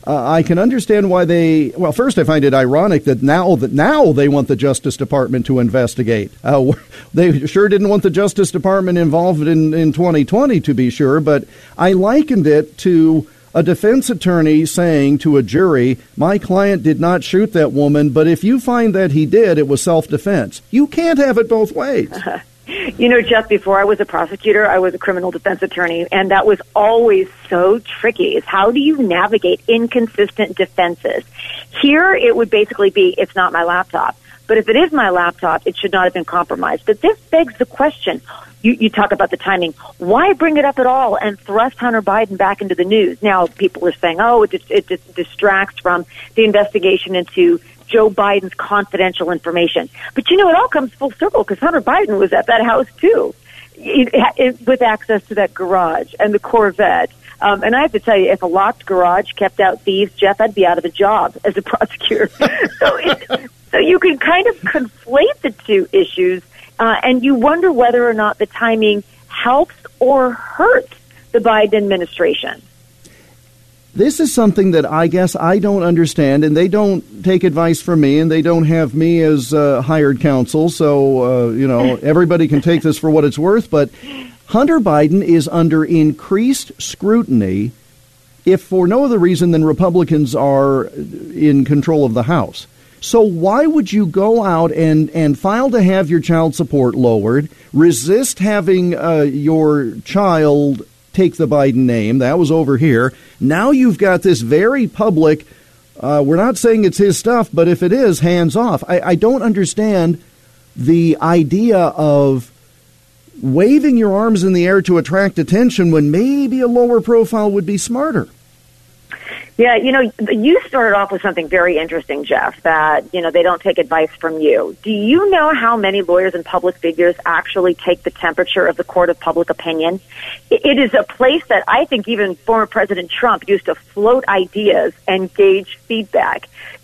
Speaker 7: I can understand why well, first I find it ironic that now they want the Justice Department to investigate. They sure didn't want the Justice Department involved in 2020, to be sure, but I likened it to a defense attorney saying to a jury, my client did not shoot that woman, but if you find that he did, it was self-defense. You can't have it both ways.
Speaker 9: You know, Jeff, before I was a prosecutor, I was a criminal defense attorney, and that was always so tricky, is how do you navigate inconsistent defenses? Here, it would basically be, it's not my laptop. But if it is my laptop, it should not have been compromised. But this begs the question. You talk about the timing. Why bring it up at all and thrust Hunter Biden back into the news? Now, people are saying, it distracts from the investigation into Joe Biden's confidential information. But, you know, it all comes full circle because Hunter Biden was at that house, too, with access to that garage and the Corvette. And I have to tell you, if a locked garage kept out thieves, Jeff, I'd be out of a job as a prosecutor. So you can kind of conflate the two issues, and you wonder whether or not the timing helps or hurts the Biden administration.
Speaker 7: This is something that I guess I don't understand, and they don't take advice from me, and they don't have me as hired counsel, so, everybody can take this for what it's worth, but Hunter Biden is under increased scrutiny, if for no other reason than Republicans are in control of the House. So why would you go out and file to have your child support lowered, resist having your child take the Biden name? That was over here. Now you've got this very public, we're not saying it's his stuff, but if it is, hands off. I don't understand the idea of waving your arms in the air to attract attention when maybe a lower profile would be smarter.
Speaker 9: Yeah, you started off with something very interesting, Jeff, that, they don't take advice from you. Do you know how many lawyers and public figures actually take the temperature of the court of public opinion? It is a place that I think even former President Trump used to float ideas and gauge feedback.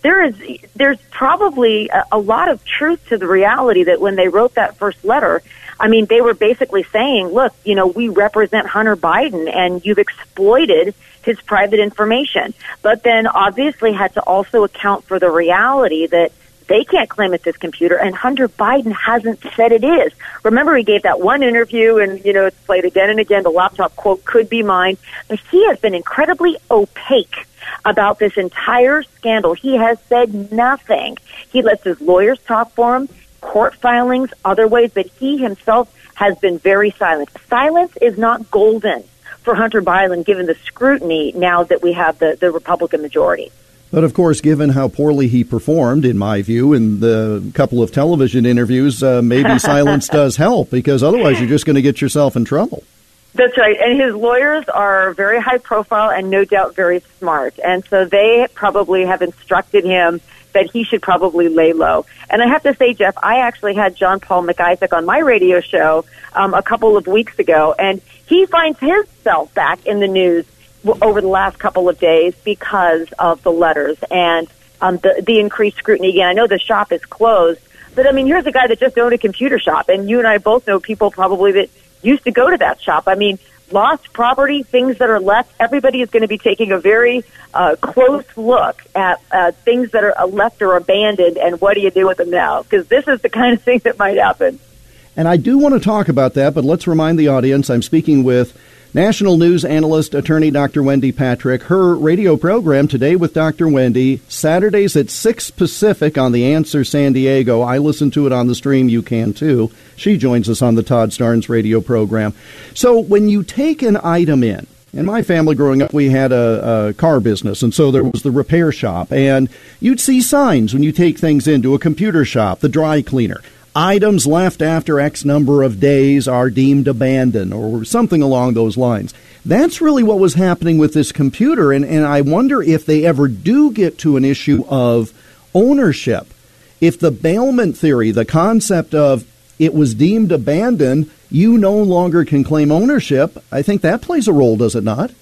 Speaker 9: There's probably a lot of truth to the reality that when they wrote that first letter, they were basically saying, look, we represent Hunter Biden and you've exploited his private information, but then obviously had to also account for the reality that they can't claim it's his computer, and Hunter Biden hasn't said it is. Remember, he gave that one interview, and, it's played again and again, the laptop, quote, could be mine. But he has been incredibly opaque about this entire scandal. He has said nothing. He lets his lawyers talk for him, court filings, other ways, but he himself has been very silent. Silence is not golden for Hunter Biden, given the scrutiny now that we have the Republican majority.
Speaker 7: But, of course, given how poorly he performed, in my view, in the couple of television interviews, maybe silence does help, because otherwise you're just going to get yourself in trouble.
Speaker 9: That's right. And his lawyers are very high profile and no doubt very smart. And so they probably have instructed him that he should probably lay low. And I have to say, Jeff, I actually had John Paul McIsaac on my radio show a couple of weeks ago, and he finds himself back in the news over the last couple of days because of the letters and the increased scrutiny. Again, I know the shop is closed, but here's a guy that just owned a computer shop, and you and I both know people probably that used to go to that shop. Lost property, things that are left, everybody is going to be taking a very close look at things that are left or abandoned, and what do you do with them now? Because this is the kind of thing that might happen.
Speaker 7: And I do want to talk about that, but let's remind the audience I'm speaking with national news analyst, attorney Dr. Wendy Patrick. Her radio program, Today with Dr. Wendy, Saturdays at 6 Pacific on The Answer San Diego. I listen to it on the stream. You can, too. She joins us on the Todd Starnes radio program. So when you take an item in my family growing up, we had a car business, and so there was the repair shop. And you'd see signs when you take things into a computer shop, the dry cleaner. Items left after X number of days are deemed abandoned, or something along those lines. That's really what was happening with this computer, and I wonder if they ever do get to an issue of ownership. If the bailment theory, the concept of it was deemed abandoned, you no longer can claim ownership, I think that plays a role, does it not?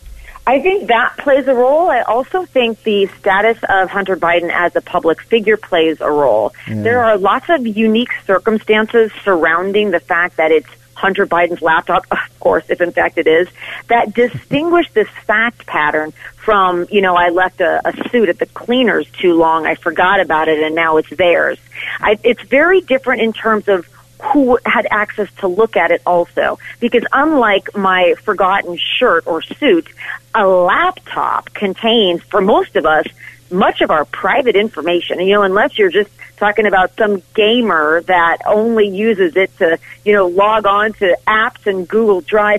Speaker 9: I think that plays a role. I also think the status of Hunter Biden as a public figure plays a role. Yeah. There are lots of unique circumstances surrounding the fact that it's Hunter Biden's laptop, of course, if in fact it is, that distinguish this fact pattern from, I left a suit at the cleaners too long, I forgot about it, and now it's theirs. It's very different in terms of who had access to look at it also. Because unlike my forgotten shirt or suit, a laptop contains, for most of us, much of our private information. And, unless you're just talking about some gamer that only uses it to, log on to apps and Google Drive,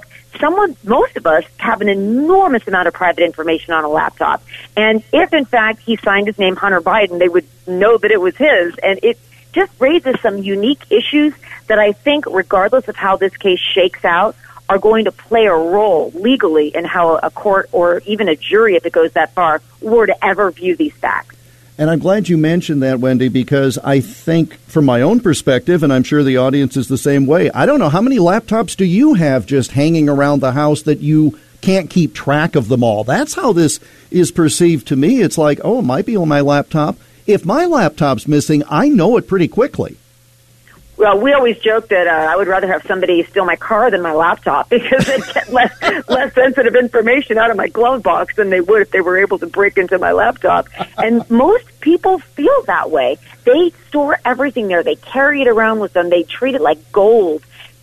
Speaker 9: most of us have an enormous amount of private information on a laptop. And if, in fact, he signed his name Hunter Biden, they would know that it was his. And it just raises some unique issues that I think, regardless of how this case shakes out, are going to play a role legally in how a court or even a jury, if it goes that far, were to ever view these facts.
Speaker 7: And I'm glad you mentioned that, Wendy, because I think from my own perspective, and I'm sure the audience is the same way, I don't know, how many laptops do you have just hanging around the house that you can't keep track of them all? That's how this is perceived to me. It's like, it might be on my laptop. If my laptop's missing, I know it pretty quickly.
Speaker 9: Well, we always joke that I would rather have somebody steal my car than my laptop because they get less sensitive information out of my glove box than they would if they were able to break into my laptop. And most people feel that way. They store everything there. They carry it around with them. They treat it like gold.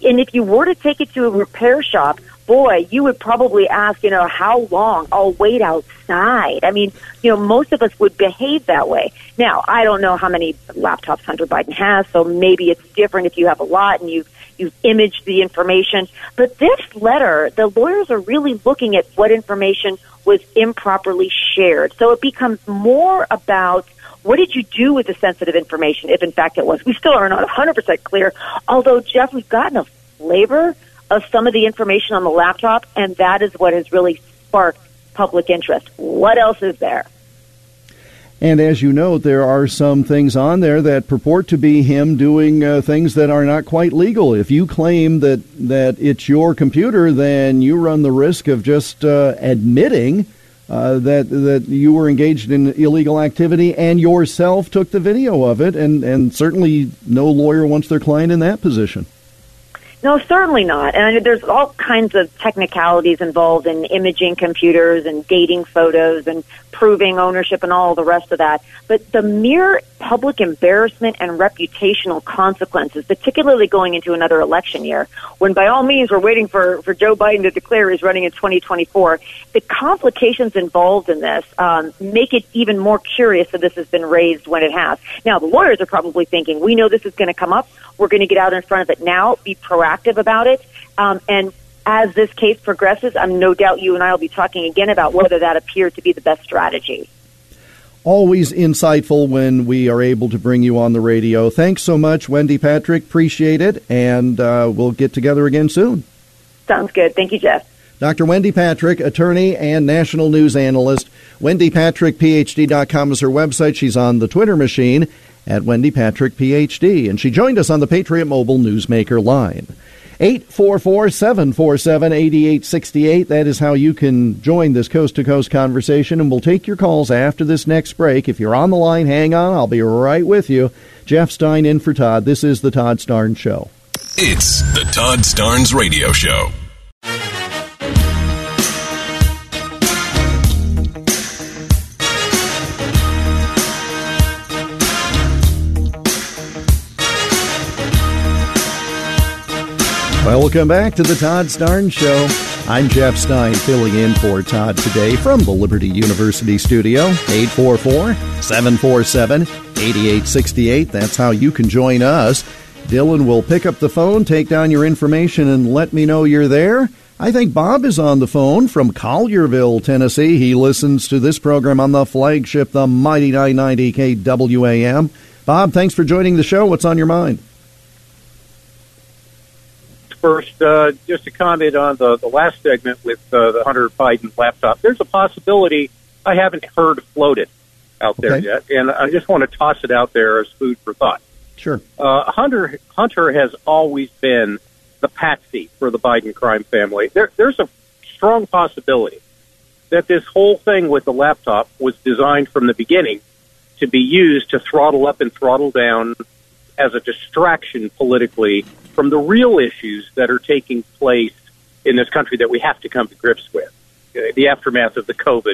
Speaker 9: And if you were to take it to a repair shop, boy, you would probably ask, how long? I'll wait outside. I mean, most of us would behave that way. Now, I don't know how many laptops Hunter Biden has, so maybe it's different if you have a lot and you've imaged the information. But this letter, the lawyers are really looking at what information was improperly shared. So it becomes more about what did you do with the sensitive information, if in fact it was. We still are not 100% clear, although, Jeff, we've gotten a flavor of some of the information on the laptop, and that is what has really sparked public interest. What else is there?
Speaker 7: And as you note, there are some things on there that purport to be him doing things that are not quite legal. If you claim that it's your computer, then you run the risk of just admitting that you were engaged in illegal activity and yourself took the video of it, and certainly no lawyer wants their client in that position.
Speaker 9: No, certainly not. And there's all kinds of technicalities involved in imaging computers and dating photos and proving ownership and all the rest of that. But the mere public embarrassment and reputational consequences, particularly going into another election year, when by all means we're waiting for Joe Biden to declare he's running in 2024, the complications involved in this make it even more curious that this has been raised when it has. Now, the lawyers are probably thinking, we know this is going to come up. We're going to get out in front of it now, be proactive about it. And as this case progresses, I'm no doubt you and I will be talking again about whether that appeared to be the best strategy.
Speaker 7: Always insightful when we are able to bring you on the radio. Thanks so much, Wendy Patrick. Appreciate it. And we'll get together again soon.
Speaker 9: Sounds good. Thank you, Jeff.
Speaker 7: Dr. Wendy Patrick, attorney and national news analyst. WendyPatrickPhD.com is her website. She's on the Twitter machine at Wendy Patrick PhD. And she joined us on the Patriot Mobile Newsmaker line. 844-747-8868. That is how you can join this coast-to-coast conversation, and we'll take your calls after this next break. If you're on the line, hang on. I'll be right with you. Jeff Stein in for Todd. This is the Todd Starnes Show.
Speaker 5: It's the Todd Starnes Radio Show.
Speaker 7: Welcome back to the Todd Starnes Show. I'm Jeff Stein, filling in for Todd today from the Liberty University studio. 844-747-8868. That's how you can join us. Dylan will pick up the phone, take down your information, and let me know you're there. I think Bob is on the phone from Collierville, Tennessee. He listens to this program on the flagship, the Mighty 990 KWAM. Bob, thanks for joining the show. What's on your mind?
Speaker 11: First, just to comment on the last segment with the Hunter Biden laptop. There's a possibility I haven't heard floated out there yet, and I just want to toss it out there as food for thought.
Speaker 7: Sure.
Speaker 11: Hunter has always been the patsy for the Biden crime family. There's a strong possibility that this whole thing with the laptop was designed from the beginning to be used to throttle up and throttle down as a distraction politically from the real issues that are taking place in this country that we have to come to grips with. The aftermath of the COVID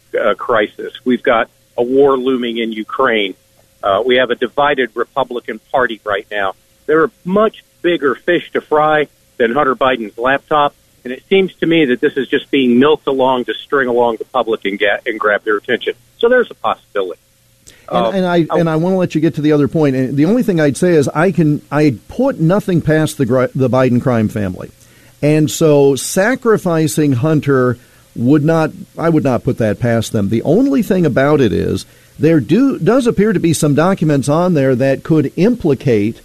Speaker 11: crisis. We've got a war looming in Ukraine. We have a divided Republican Party right now. There are much bigger fish to fry than Hunter Biden's laptop, and it seems to me that this is just being milked along to string along the public and grab their attention. So there's a possibility.
Speaker 7: And I want to let you get to the other point. And the only thing I'd say is I put nothing past the Biden crime family, and so sacrificing Hunter I would not put that past them. The only thing about it is there does appear to be some documents on there that could implicate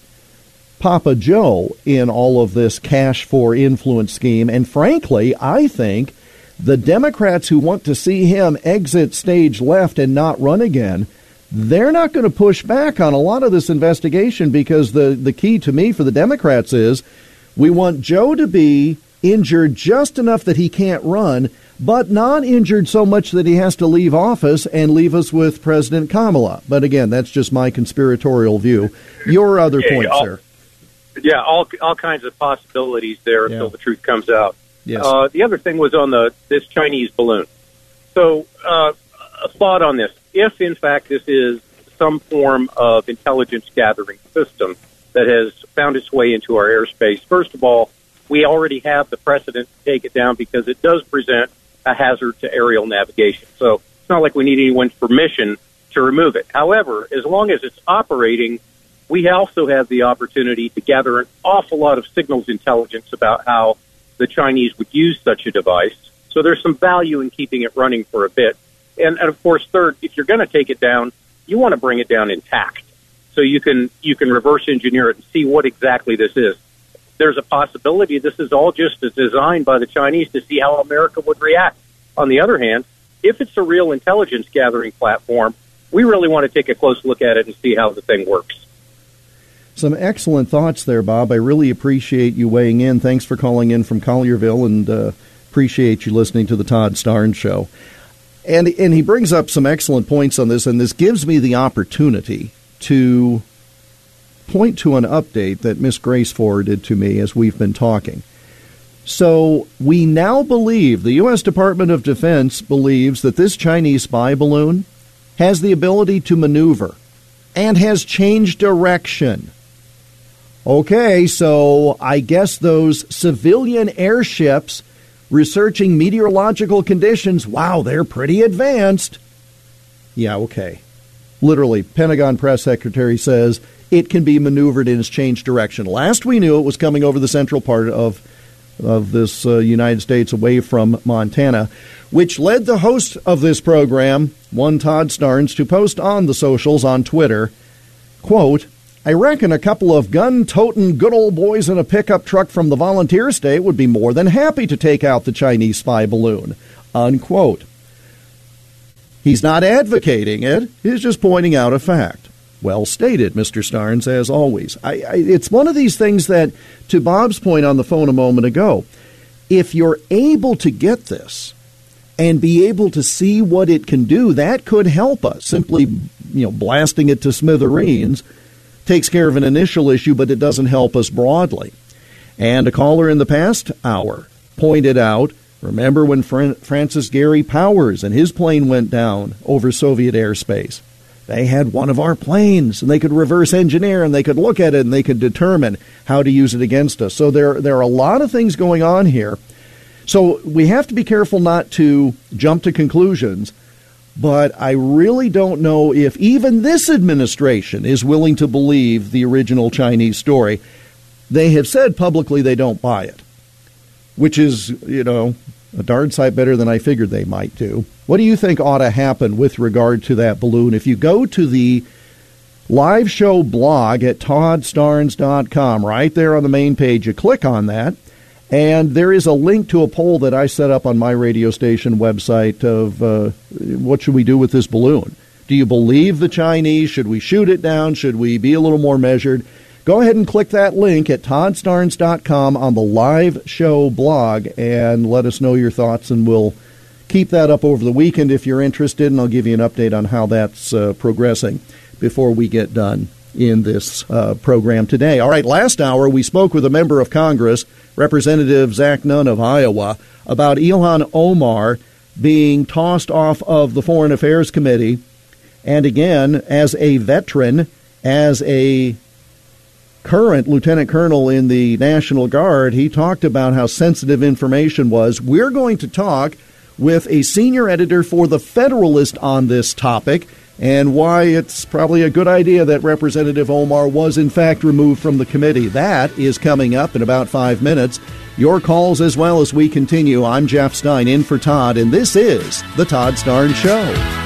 Speaker 7: Papa Joe in all of this cash for influence scheme. And frankly, I think the Democrats who want to see him exit stage left and not run again, they're not going to push back on a lot of this investigation, because the key to me for the Democrats is we want Joe to be injured just enough that he can't run, but not injured so much that he has to leave office and leave us with President Kamala. But again, that's just my conspiratorial view. Your other points, sir.
Speaker 11: Yeah, all kinds of possibilities there until the truth comes out.
Speaker 7: Yes.
Speaker 11: The other thing was on this Chinese balloon. So a thought on this. If, in fact, this is some form of intelligence gathering system, that has found its way into our airspace. First of all, we already have the precedent to take it down because it does present a hazard to aerial navigation. So it's not like we need anyone's permission to remove it. However, as long as it's operating, we also have the opportunity to gather an awful lot of signals intelligence about how the Chinese would use such a device. So there's some value in keeping it running for a bit. And of course, third, if you're going to take it down, you want to bring it down intact. So you can reverse engineer it and see what exactly this is. There's a possibility this is all just designed by the Chinese to see how America would react. On the other hand, if it's a real intelligence gathering platform, we really want to take a close look at it and see how the thing works.
Speaker 7: Some excellent thoughts there, Bob. I really appreciate you weighing in. Thanks for calling in from Collierville, and appreciate you listening to the Todd Starnes Show. And he brings up some excellent points on this, and this gives me the opportunity to point to an update that Miss Grace forwarded to me as we've been talking. So we now believe, the U.S. Department of Defense believes that this Chinese spy balloon has the ability to maneuver and has changed direction. Okay, so I guess those civilian airships researching meteorological conditions, wow, they're pretty advanced. Yeah, okay. Literally, Pentagon press secretary says it can be maneuvered in its changed direction. Last we knew, it was coming over the central part of this United States away from Montana, which led the host of this program, one Todd Starnes, to post on the socials on Twitter, quote, I reckon a couple of gun-toting good old boys in a pickup truck from the volunteer state would be more than happy to take out the Chinese spy balloon, unquote. He's not advocating it. He's just pointing out a fact. Well stated, Mr. Starnes, as always. It's one of these things that, to Bob's point on the phone a moment ago, if you're able to get this and be able to see what it can do, that could help us. Simply, blasting it to smithereens takes care of an initial issue, but it doesn't help us broadly. And a caller in the past hour pointed out, remember when Francis Gary Powers and his plane went down over Soviet airspace? They had one of our planes, and they could reverse engineer, and they could look at it, and they could determine how to use it against us. So there are a lot of things going on here. So we have to be careful not to jump to conclusions, but I really don't know if even this administration is willing to believe the original Chinese story. They have said publicly they don't buy it, which is, a darn sight better than I figured they might do. What do you think ought to happen with regard to that balloon? If you go to the live show blog at toddstarnes.com, right there on the main page, you click on that, and there is a link to a poll that I set up on my radio station website of what should we do with this balloon? Do you believe the Chinese? Should we shoot it down? Should we be a little more measured? Go ahead and click that link at toddstarnes.com on the live show blog and let us know your thoughts, and we'll keep that up over the weekend if you're interested, and I'll give you an update on how that's progressing before we get done in this program today. All right, last hour we spoke with a member of Congress, Representative Zach Nunn of Iowa, about Ilhan Omar being tossed off of the Foreign Affairs Committee. And again, as a veteran, as a current lieutenant colonel in the National Guard, he talked about how sensitive information was. We're going to talk with a senior editor for The Federalist on this topic and why it's probably a good idea that Representative Omar was in fact removed from the committee. That is coming up in about 5 minutes. Your calls as well as we continue. I'm Jeff Stein in for Todd, and this is The Todd Starnes Show.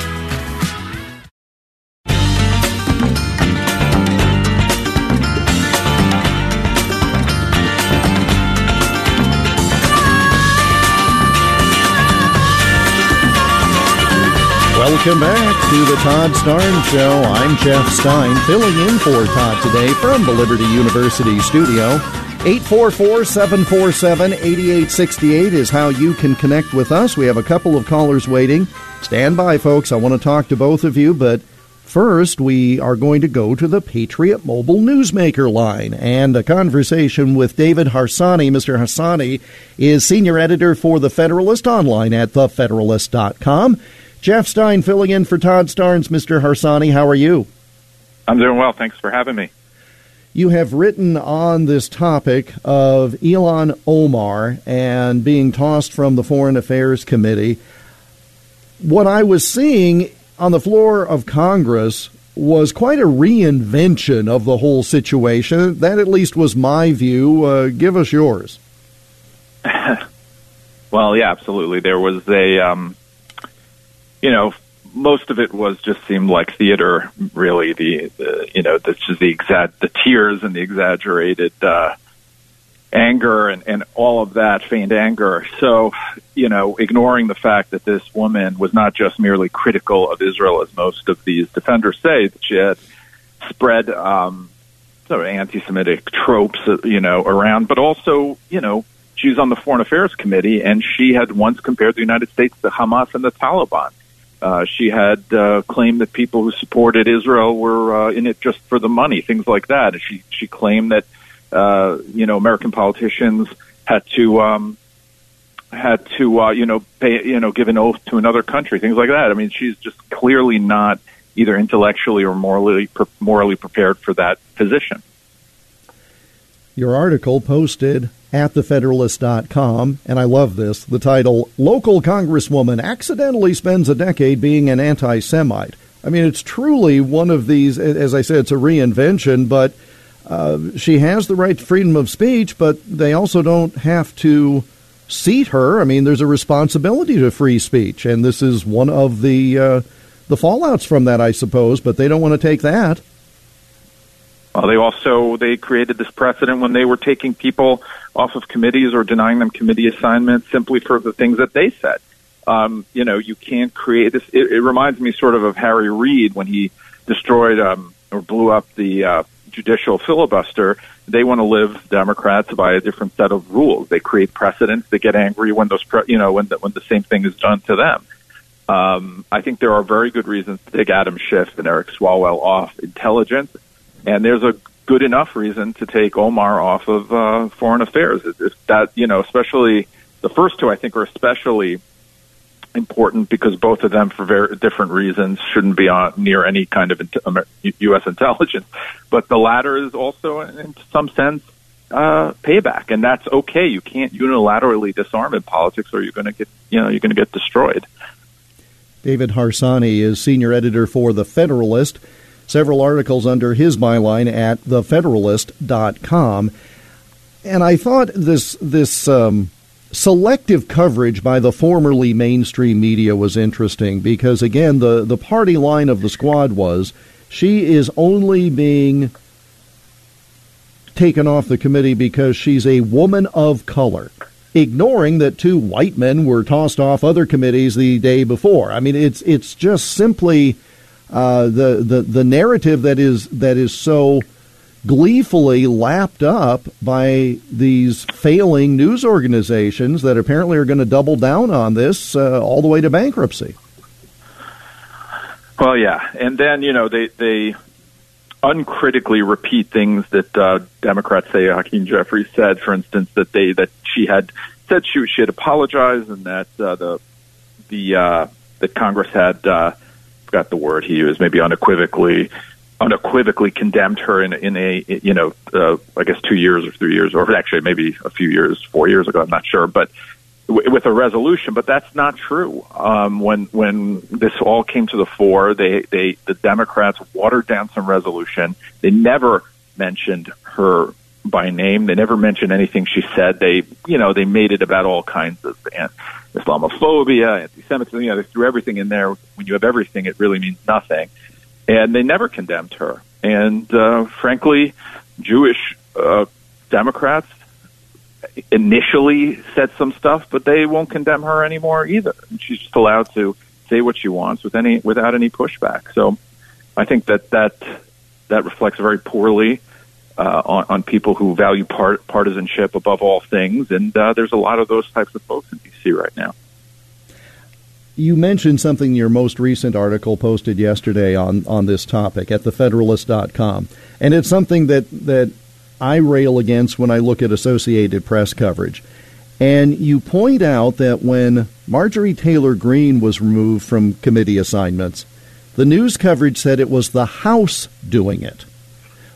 Speaker 7: Welcome back to the Todd Starnes Show. I'm Jeff Stein, filling in for Todd today from the Liberty University studio. 844-747-8868 is how you can connect with us. We have a couple of callers waiting. Stand by, folks. I want to talk to both of you, but first we are going to go to the Patriot Mobile Newsmaker line and a conversation with David Harsanyi. Mr. Harsanyi is senior editor for The Federalist online at thefederalist.com. Jeff Stein filling in for Todd Starnes. Mr. Harsanyi, how are you?
Speaker 12: I'm doing well. Thanks for having me.
Speaker 7: You have written on this topic of Ilhan Omar and being tossed from the Foreign Affairs Committee. What I was seeing on the floor of Congress was quite a reinvention of the whole situation. That at least was my view. Give us yours.
Speaker 12: Well, yeah, absolutely. There was most of it just seemed like theater, the tears and the exaggerated anger and all of that, feigned anger. So, ignoring the fact that this woman was not just merely critical of Israel, as most of these defenders say, that she had spread sort of anti-Semitic tropes, around, but also, she's on the Foreign Affairs Committee, and she had once compared the United States to Hamas and the Taliban. She had claimed that people who supported Israel were in it just for the money, things like that. She claimed that American politicians had to give an oath to another country, things like that. I mean, she's just clearly not either intellectually or morally prepared for that position.
Speaker 7: Your article posted at thefederalist.com, and I love this, the title, "Local Congresswoman Accidentally Spends a Decade Being an Anti-Semite." I mean, it's truly one of these, as I said, it's a reinvention, but she has the right to freedom of speech, but they also don't have to seat her. I mean, there's a responsibility to free speech, and this is one of the fallouts from that, I suppose, but they don't want to take that.
Speaker 12: They created this precedent when they were taking people off of committees or denying them committee assignments simply for the things that they said. You can't create this. It reminds me sort of Harry Reid when he destroyed or blew up the judicial filibuster. They want to live, Democrats, by a different set of rules. They create precedents. They get angry when when the same thing is done to them. I think there are very good reasons to take Adam Schiff and Eric Swalwell off intelligence. And there's a good enough reason to take Omar off of foreign affairs. If that, especially the first two, I think, are especially important because both of them, for very different reasons, shouldn't be near any kind of U.S. intelligence. But the latter is also, in some sense, payback, and that's okay. You can't unilaterally disarm in politics, or you're going to get destroyed.
Speaker 7: David Harsanyi is senior editor for The Federalist. Several articles under his byline at thefederalist.com. And I thought this selective coverage by the formerly mainstream media was interesting because, again, the party line of the squad was she is only being taken off the committee because she's a woman of color, ignoring that two white men were tossed off other committees the day before. I mean, it's just simply the narrative that is so gleefully lapped up by these failing news organizations that apparently are going to double down on this all the way to bankruptcy.
Speaker 12: Well, yeah, and then they uncritically repeat things that Democrats say Hakeem Jeffries said. For instance, that she had said she had apologized and that that Congress had. Forgot the word he used, maybe unequivocally condemned her in a I guess 2 years or 3 years, or actually maybe a few years, 4 years ago, I'm not sure, but with a resolution. But that's not true. When this all came to the fore, the Democrats watered down some resolution. They never mentioned her by name. They never mentioned anything she said. They made it about all kinds of Islamophobia, anti-Semitism. They threw everything in there. When you have everything, it really means nothing. And they never condemned her. And frankly, Jewish Democrats initially said some stuff, but they won't condemn her anymore either. And she's just allowed to say what she wants without any pushback. So I think that reflects very poorly on people who value partisanship above all things, and there's a lot of those types of folks in D.C. right now.
Speaker 7: You mentioned something in your most recent article posted yesterday on this topic at thefederalist.com, and it's something that I rail against when I look at Associated Press coverage. And you point out that when Marjorie Taylor Greene was removed from committee assignments, the news coverage said it was the House doing it.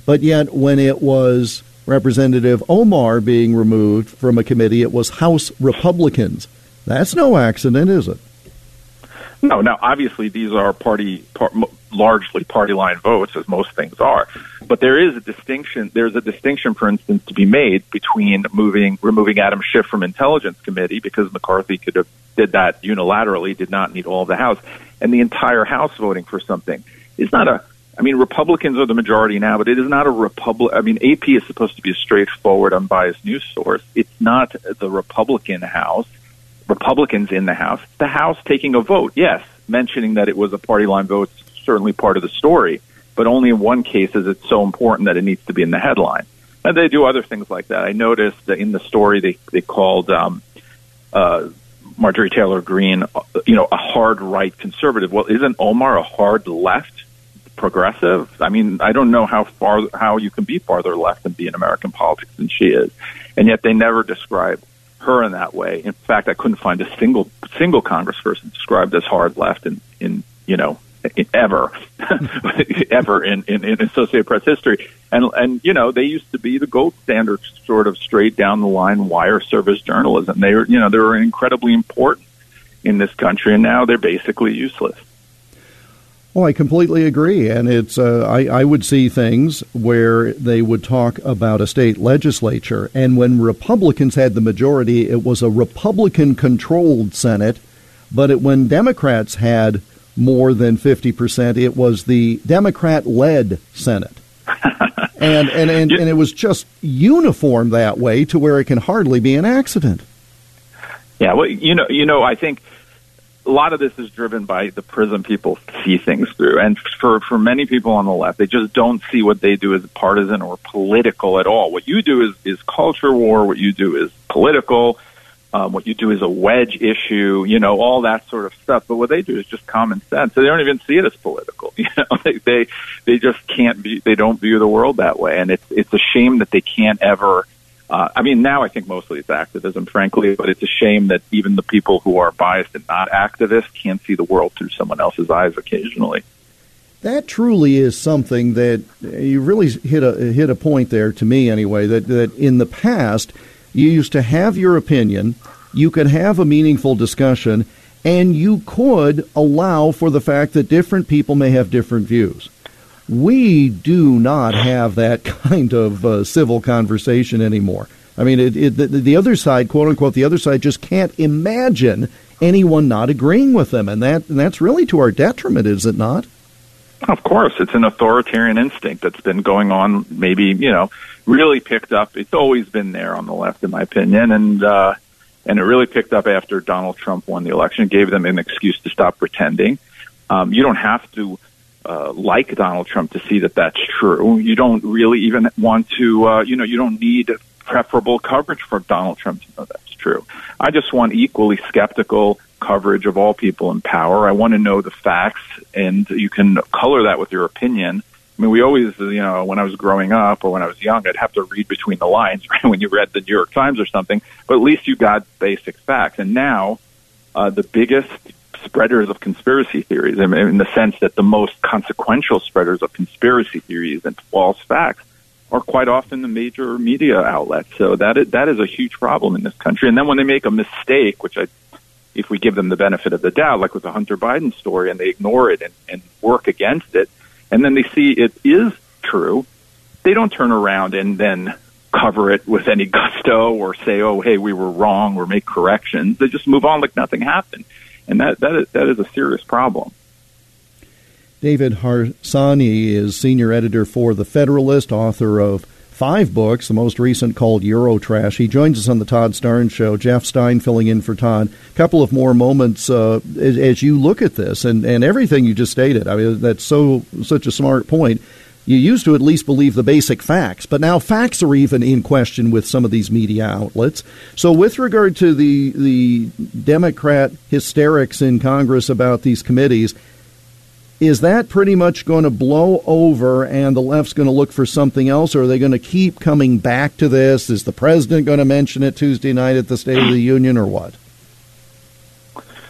Speaker 7: But yet, when it was Representative Omar being removed from a committee, it was House Republicans. That's no accident, is it?
Speaker 12: No, now, obviously, these are largely party line votes, as most things are. But there is a distinction. There's a distinction, for instance, to be made between removing Adam Schiff from Intelligence Committee, because McCarthy could have did that unilaterally, did not need all of the House, and the entire House voting for something. It's not a, I mean, Republicans are the majority now, but it is not a AP is supposed to be a straightforward, unbiased news source. It's not the Republicans in the House. It's the House taking a vote, yes, mentioning that it was a party line vote, certainly part of the story, but only in one case is it so important that it needs to be in the headline. And they do other things like that. I noticed that in the story they called Marjorie Taylor Greene, a hard right conservative. Well, isn't Omar a hard left progressive? I mean, I don't know how you can be farther left and be in American politics than she is, and yet they never described her in that way. In fact, I couldn't find a single congressperson described as hard left ever in Associated Press history. And they used to be the gold standard, sort of straight down the line wire service journalism. They were incredibly important in this country, and now they're basically useless.
Speaker 7: Well, I completely agree, and it's I would see things where they would talk about a state legislature, and when Republicans had the majority, it was a Republican-controlled Senate, but when Democrats had more than 50%, it was the Democrat-led Senate. and it was just uniform that way to where it can hardly be an accident.
Speaker 12: Yeah, well, I think a lot of this is driven by the prism people see things through. And for many people on the left, they just don't see what they do as partisan or political at all. What you do is culture war. What you do is political. What you do is a wedge issue, all that sort of stuff. But what they do is just common sense. So they don't even see it as political. They just can't they don't view the world that way. And it's a shame that they can't ever. Now I think mostly it's activism, frankly, but it's a shame that even the people who are biased and not activists can't see the world through someone else's eyes occasionally.
Speaker 7: That truly is something that you really hit a point there, to me anyway, that in the past you used to have your opinion, you could have a meaningful discussion, and you could allow for the fact that different people may have different views. We do not have that kind of civil conversation anymore. I mean, the other side, quote unquote, the other side just can't imagine anyone not agreeing with them, and that's really to our detriment, is it not?
Speaker 12: Of course, it's an authoritarian instinct that's been going on, maybe, really picked up. It's always been there on the left, in my opinion, and it really picked up after Donald Trump won the election, gave them an excuse to stop pretending. You don't have to like Donald Trump to see that that's true. You don't really even want to, you don't need preferable coverage for Donald Trump to know that's true. I just want equally skeptical coverage of all people in power. I want to know the facts, and you can color that with your opinion. I mean, we always, when I was growing up or when I was young, I'd have to read between the lines, right, when you read the New York Times or something, but at least you got basic facts. And now the biggest spreaders of conspiracy theories, in the sense that the most consequential spreaders of conspiracy theories and false facts are quite often the major media outlets. So that is a huge problem in this country. And then when they make a mistake, if we give them the benefit of the doubt, like with the Hunter Biden story, and they ignore it and work against it, and then they see it is true, they don't turn around and then cover it with any gusto or say, oh, hey, we were wrong, or make corrections. They just move on like nothing happened. And that is a serious problem.
Speaker 7: David Harsanyi is senior editor for The Federalist, author of 5 books, the most recent called Eurotrash. He joins us on the Todd Starnes Show. Jeff Stein filling in for Todd. A couple of more moments as you look at this and everything you just stated. I mean, that's such a smart point. You used to at least believe the basic facts, but now facts are even in question with some of these media outlets. So with regard to the Democrat hysterics in Congress about these committees, is that pretty much going to blow over and the left's going to look for something else, or are they going to keep coming back to this? Is the president going to mention it Tuesday night at the State of the Union, or what?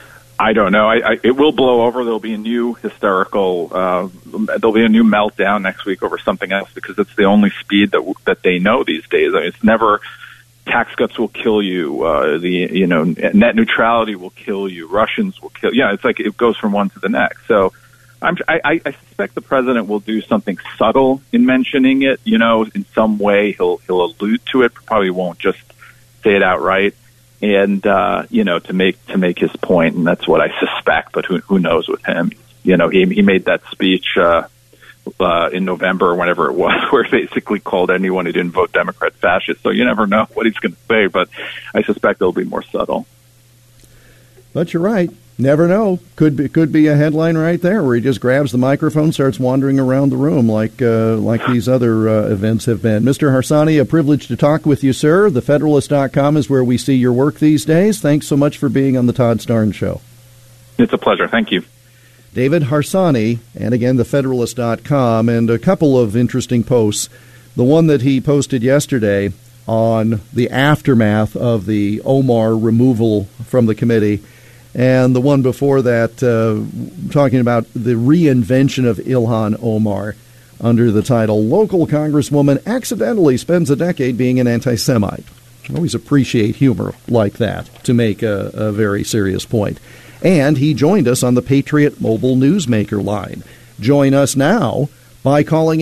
Speaker 12: I don't know. It will blow over. There'll be a new hysterical. There'll be a new meltdown next week over something else because it's the only speed that they know these days. I mean, it's never tax cuts will kill you. Net neutrality will kill you. Russians will kill. Yeah, it's like it goes from one to the next. So I suspect the president will do something subtle in mentioning it. In some way he'll allude to it. Probably won't just say it outright. And, to make his point, and that's what I suspect, but who knows with him. He made that speech, in November or whenever it was, where he basically called anyone who didn't vote Democrat fascist. So you never know what he's going to say, but I suspect it'll be more subtle.
Speaker 7: But you're right. Never know. Could be a headline right there where he just grabs the microphone, starts wandering around the room like these other events have been. Mr. Harsanyi, a privilege to talk with you, sir. TheFederalist.com is where we see your work these days. Thanks so much for being on the Todd Starnes Show.
Speaker 12: It's a pleasure. Thank you.
Speaker 7: David Harsanyi, and again, TheFederalist.com, and a couple of interesting posts. The one that he posted yesterday on the aftermath of the Omar removal from the committee, and the one before that talking about the reinvention of Ilhan Omar under the title, Local Congresswoman Accidentally Spends a Decade Being an Anti-Semite. I always appreciate humor like that to make a very serious point. And he joined us on the Patriot Mobile Newsmaker line. Join us now by calling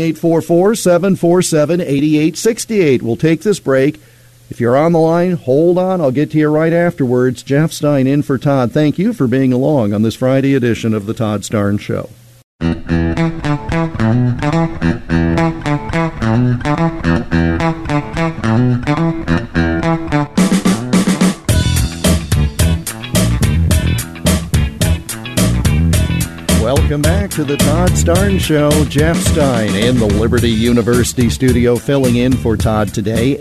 Speaker 7: 844-747-8868. We'll take this break. If you're on the line, hold on. I'll get to you right afterwards. Jeff Stein in for Todd. Thank you for being along on this Friday edition of the Todd Starnes Show. Welcome back to the Todd Starnes Show. Jeff Stein in the Liberty University studio filling in for Todd today.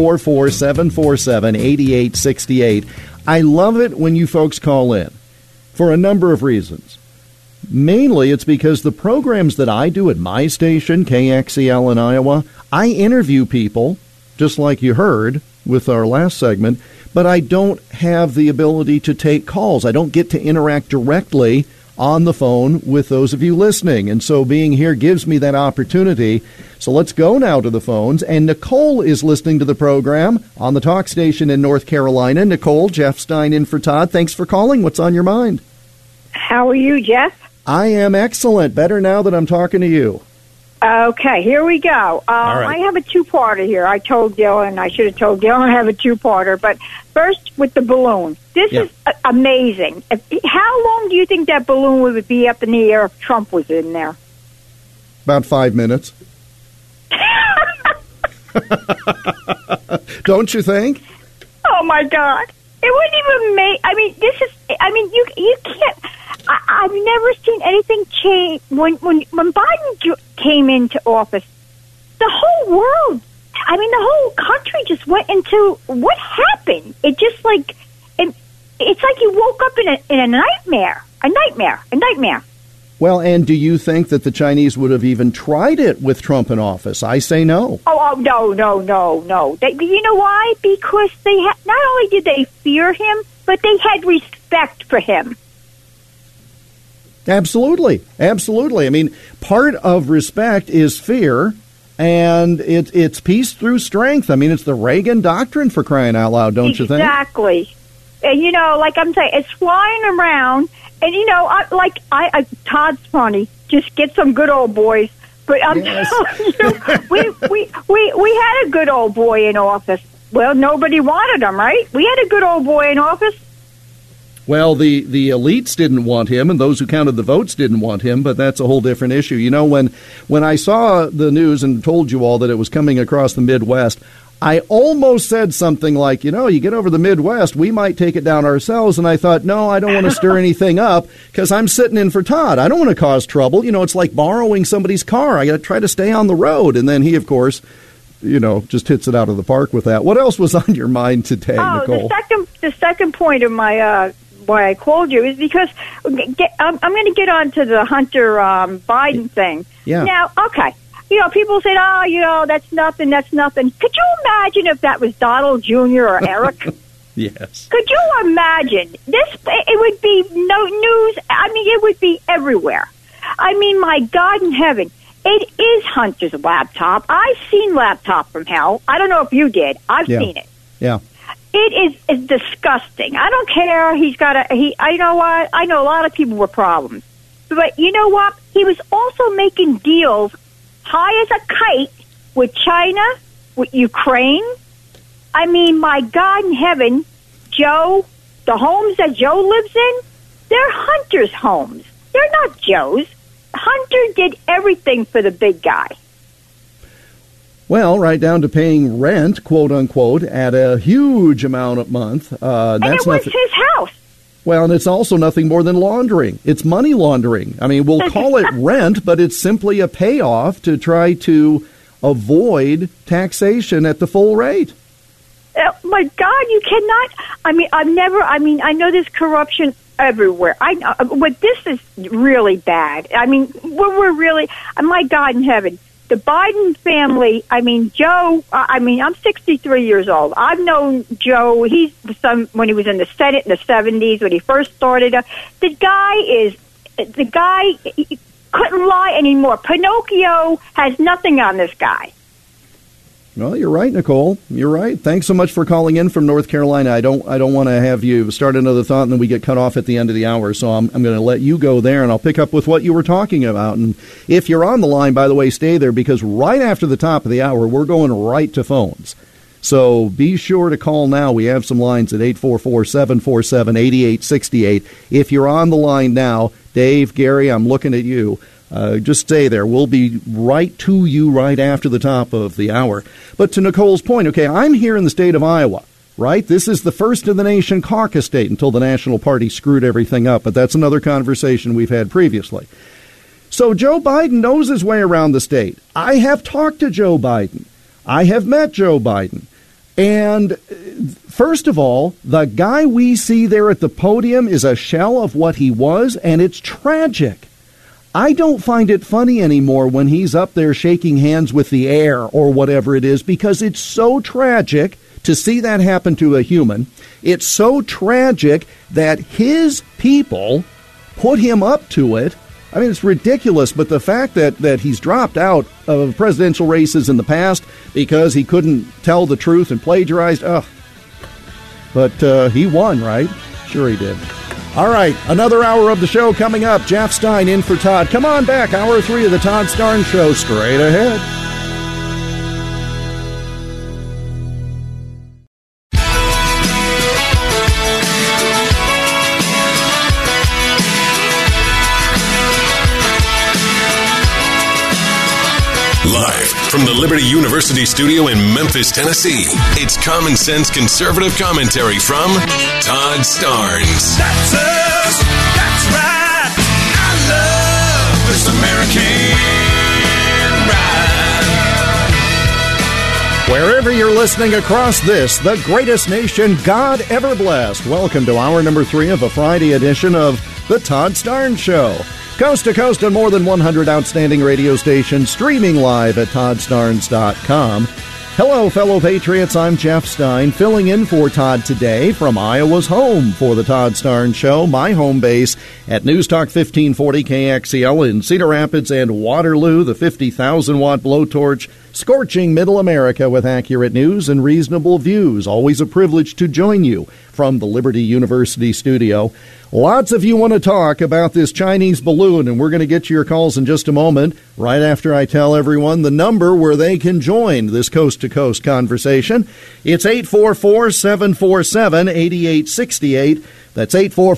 Speaker 7: 844-747-8868. I love it when you folks call in for a number of reasons. Mainly it's because the programs that I do at my station, KXEL in Iowa, I interview people, just like you heard with our last segment, but I don't have the ability to take calls. I don't get to interact directly on the phone with those of you listening. And so being here gives me that opportunity. So let's go now to the phones. And Nicole is listening to the program on the talk station in North Carolina. Nicole, Jeff Stein in for Todd. Thanks for calling. What's on your mind?
Speaker 13: How are you, Jeff?
Speaker 7: I am excellent. Better now that I'm talking to you.
Speaker 13: Okay, here we go.
Speaker 7: All right.
Speaker 13: I have a two-parter here. I told Dylan, I should have told Dylan I have a two-parter. But first, with the balloon. This is amazing. How long do you think that balloon would be up in the air if Trump was in there?
Speaker 7: About 5 minutes. Don't you think?
Speaker 13: Oh, my God. It wouldn't even make... I mean, this is... I mean, you can't... I've never seen anything change. When Biden came into office, the whole world, I mean, the whole country just went into... What happened? It just like... It's like you woke up in a nightmare. A nightmare.
Speaker 7: Well, and do you think that the Chinese would have even tried it with Trump in office? I say no.
Speaker 13: Oh no. You know why? Because they not only did they fear him, but they had respect for him.
Speaker 7: Absolutely. I mean, part of respect is fear, and it's peace through strength. I mean, it's the Reagan doctrine, for crying out loud, don't you think?
Speaker 13: Exactly. And, like I'm saying, it's flying around. And, Todd's funny. Just get some good old boys. But I'm telling you, we had a good old boy in office. Well, nobody wanted him, right? We had a good old boy in office.
Speaker 7: Well, the elites didn't want him, and those who counted the votes didn't want him, but that's a whole different issue. When I saw the news and told you all that it was coming across the Midwest, I almost said something like, you get over the Midwest, we might take it down ourselves. And I thought, no, I don't want to stir anything up because I'm sitting in for Todd. I don't want to cause trouble. It's like borrowing somebody's car. I got to try to stay on the road. And then he, of course, just hits it out of the park with that. What else was on your mind today, Nicole?
Speaker 13: The second point of my why I called you is because I'm going to get on to the Hunter Biden thing.
Speaker 7: Yeah.
Speaker 13: Now, okay. People say, that's nothing. Could you imagine if that was Donald Jr. or Eric?
Speaker 7: Yes.
Speaker 13: Could you imagine this? It would be no news. I mean, it would be everywhere. I mean, my God in heaven. It is Hunter's laptop. I've seen Laptop from Hell. I don't know if you did. I've seen it.
Speaker 7: Yeah.
Speaker 13: It is disgusting. I don't care. I know what? I know a lot of people with problems. But you know what? He was also making deals high as a kite with China, with Ukraine. I mean, my God in heaven, Joe, the homes that Joe lives in, they're Hunter's homes. They're not Joe's. Hunter did everything for the big guy.
Speaker 7: Well, right down to paying rent, quote unquote, at a huge amount a month.
Speaker 13: And it was his house.
Speaker 7: Well, and it's also nothing more than laundering. It's money laundering. I mean, we'll call it rent, but it's simply a payoff to try to avoid taxation at the full rate.
Speaker 13: My God, you cannot. I know there's corruption everywhere. I know, but this is really bad. I mean, we're really, my God in heaven. The Biden family, I mean, Joe, I'm 63 years old. I've known Joe, when he was in the Senate in the 70s, when he first started. The guy he couldn't lie anymore. Pinocchio has nothing on this guy.
Speaker 7: Well, you're right, Nicole. You're right. Thanks so much for calling in from North Carolina. I don't want to have you start another thought and then we get cut off at the end of the hour. So I'm going to let you go there and I'll pick up with what you were talking about. And if you're on the line, by the way, stay there because right after the top of the hour, we're going right to phones. So be sure to call now. We have some lines at 844-747-8868. If you're on the line now, Dave, Gary, I'm looking at you. Just stay there. We'll be right to you right after the top of the hour. But to Nicole's point, okay, I'm here in the state of Iowa, right? This is the first in the nation caucus state until the National Party screwed everything up. But that's another conversation we've had previously. So Joe Biden knows his way around the state. I have talked to Joe Biden. I have met Joe Biden. And first of all, the guy we see there at the podium is a shell of what he was, and it's tragic. I don't find it funny anymore when he's up there shaking hands with the air or whatever it is, because it's so tragic to see that happen to a human. It's so tragic that his people put him up to it. I mean, it's ridiculous, but the fact that he's dropped out of presidential races in the past because he couldn't tell the truth and plagiarized, but he won, right? Sure he did. All right, another hour of the show coming up. Jeff Stein in for Todd. Come on back, hour 3 of the Todd Starnes Show, straight ahead.
Speaker 5: Live from the Liberty University studio in Memphis, Tennessee, it's Common Sense Conservative Commentary from Todd Starnes.
Speaker 6: That's us. That's right. I love this American ride.
Speaker 7: Wherever you're listening across this, the greatest nation God ever blessed, welcome to hour number 3 of a Friday edition of the Todd Starnes Show. Coast to coast on more than 100 outstanding radio stations, streaming live at ToddStarnes.com. Hello, fellow patriots. I'm Jeff Stein, filling in for Todd today from Iowa's home for the Todd Starnes Show, my home base at News Talk 1540 KXEL in Cedar Rapids and Waterloo, the 50,000-watt blowtorch, scorching middle America with accurate news and reasonable views. Always a privilege to join you from the Liberty University studio. Lots of you want to talk about this Chinese balloon, and we're going to get to your calls in just a moment, right after I tell everyone the number where they can join this coast-to-coast conversation. It's 844-747-8868. That's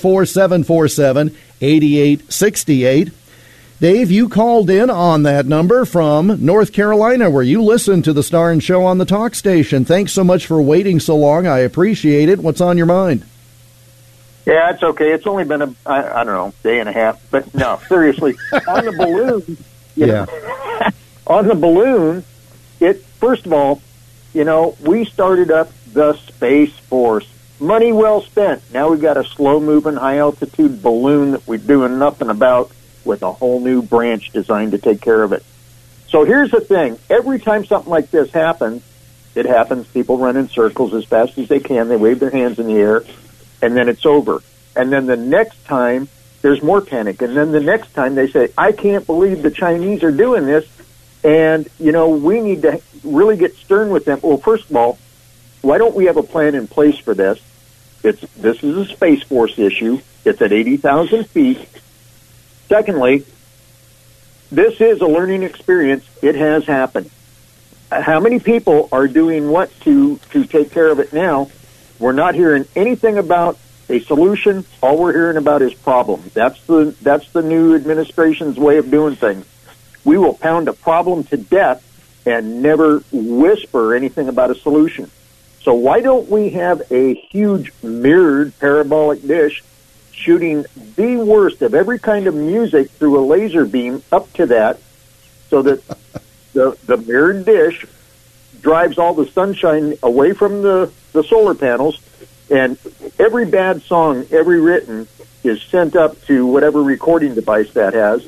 Speaker 7: 844-747-8868. Dave, you called in on that number from North Carolina, where you listen to the Starnes Show on the talk station. Thanks so much for waiting so long. I appreciate it. What's on your mind?
Speaker 10: Yeah, it's okay. It's only been I don't know, day and a half. But no, seriously, on the balloon, on the balloon, first of all, we started up the Space Force. Money well spent. Now we've got a slow-moving, high-altitude balloon that we're doing nothing about, with a whole new branch designed to take care of it. So here's the thing. Every time something like this happens,
Speaker 14: It happens. People run in circles as fast as they can. They wave their hands in the air, and then it's over. And then the next time, there's more panic. And then the next time they say, I can't believe the Chinese are doing this, and, we need to really get stern with them. Well, first of all, why don't we have a plan in place for this? This is a Space Force issue. It's at 80,000 feet. Secondly, this is a learning experience. It has happened. How many people are doing what to take care of it now? We're not hearing anything about a solution. All we're hearing about is problems. That's the new administration's way of doing things. We will pound a problem to death and never whisper anything about a solution. So why don't we have a huge mirrored parabolic dish shooting the worst of every kind of music through a laser beam up to that, so that the mirrored dish drives all the sunshine away from the solar panels, and every bad song ever written is sent up to whatever recording device that has.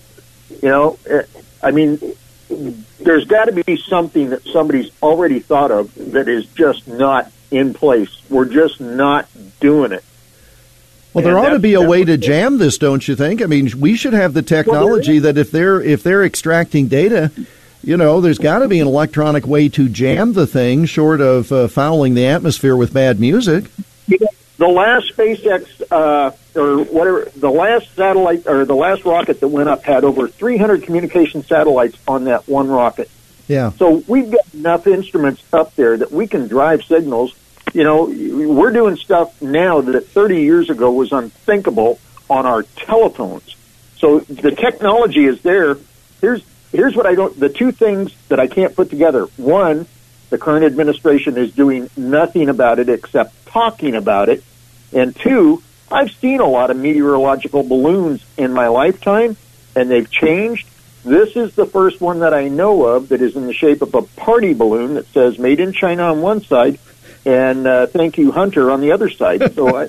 Speaker 14: There's got to be something that somebody's already thought of that is just not in place. We're just not doing it.
Speaker 7: Well, there ought to be a way to jam this, don't you think? I mean, we should have the technology that if they're extracting data, there's got to be an electronic way to jam the thing, short of fouling the atmosphere with bad music.
Speaker 14: The last SpaceX the last satellite or the last rocket that went up had over 300 communication satellites on that one rocket.
Speaker 7: Yeah.
Speaker 14: So we've got enough instruments up there that we can drive signals. We're doing stuff now that 30 years ago was unthinkable on our telephones. So the technology is there. Here's what the two things that I can't put together. One, the current administration is doing nothing about it except talking about it. And two, I've seen a lot of meteorological balloons in my lifetime, and they've changed. This is the first one that I know of that is in the shape of a party balloon that says "Made in China" on one side and "Thank you, Hunter" on the other side. So,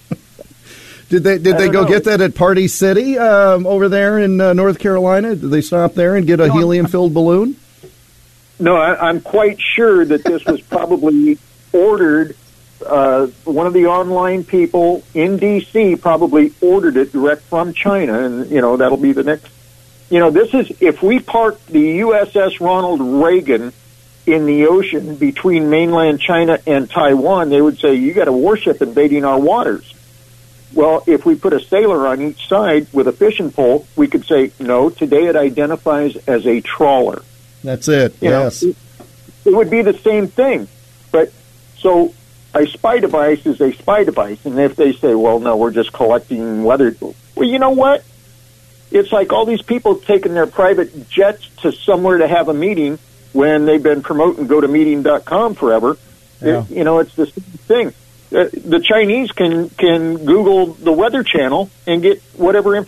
Speaker 7: did they go get that at Party City over there in North Carolina? Did they stop there and get a helium-filled balloon?
Speaker 14: No, I'm quite sure that this was probably ordered. One of the online people in D.C. probably ordered it direct from China, and that'll be the next. This is if we parked the USS Ronald Reagan in the ocean between mainland China and Taiwan, they would say, you got a warship invading our waters. Well, if we put a sailor on each side with a fishing pole, we could say, no, today it identifies as a trawler.
Speaker 7: That's it, yes.
Speaker 14: It would be the same thing. But so a spy device is a spy device. And if they say, well, no, we're just collecting weather. Well, you know what? It's like all these people taking their private jets to somewhere to have a meeting when they've been promoting GoToMeeting.com forever.
Speaker 7: Yeah.
Speaker 14: It's the same thing. The Chinese can Google the Weather Channel and get whatever,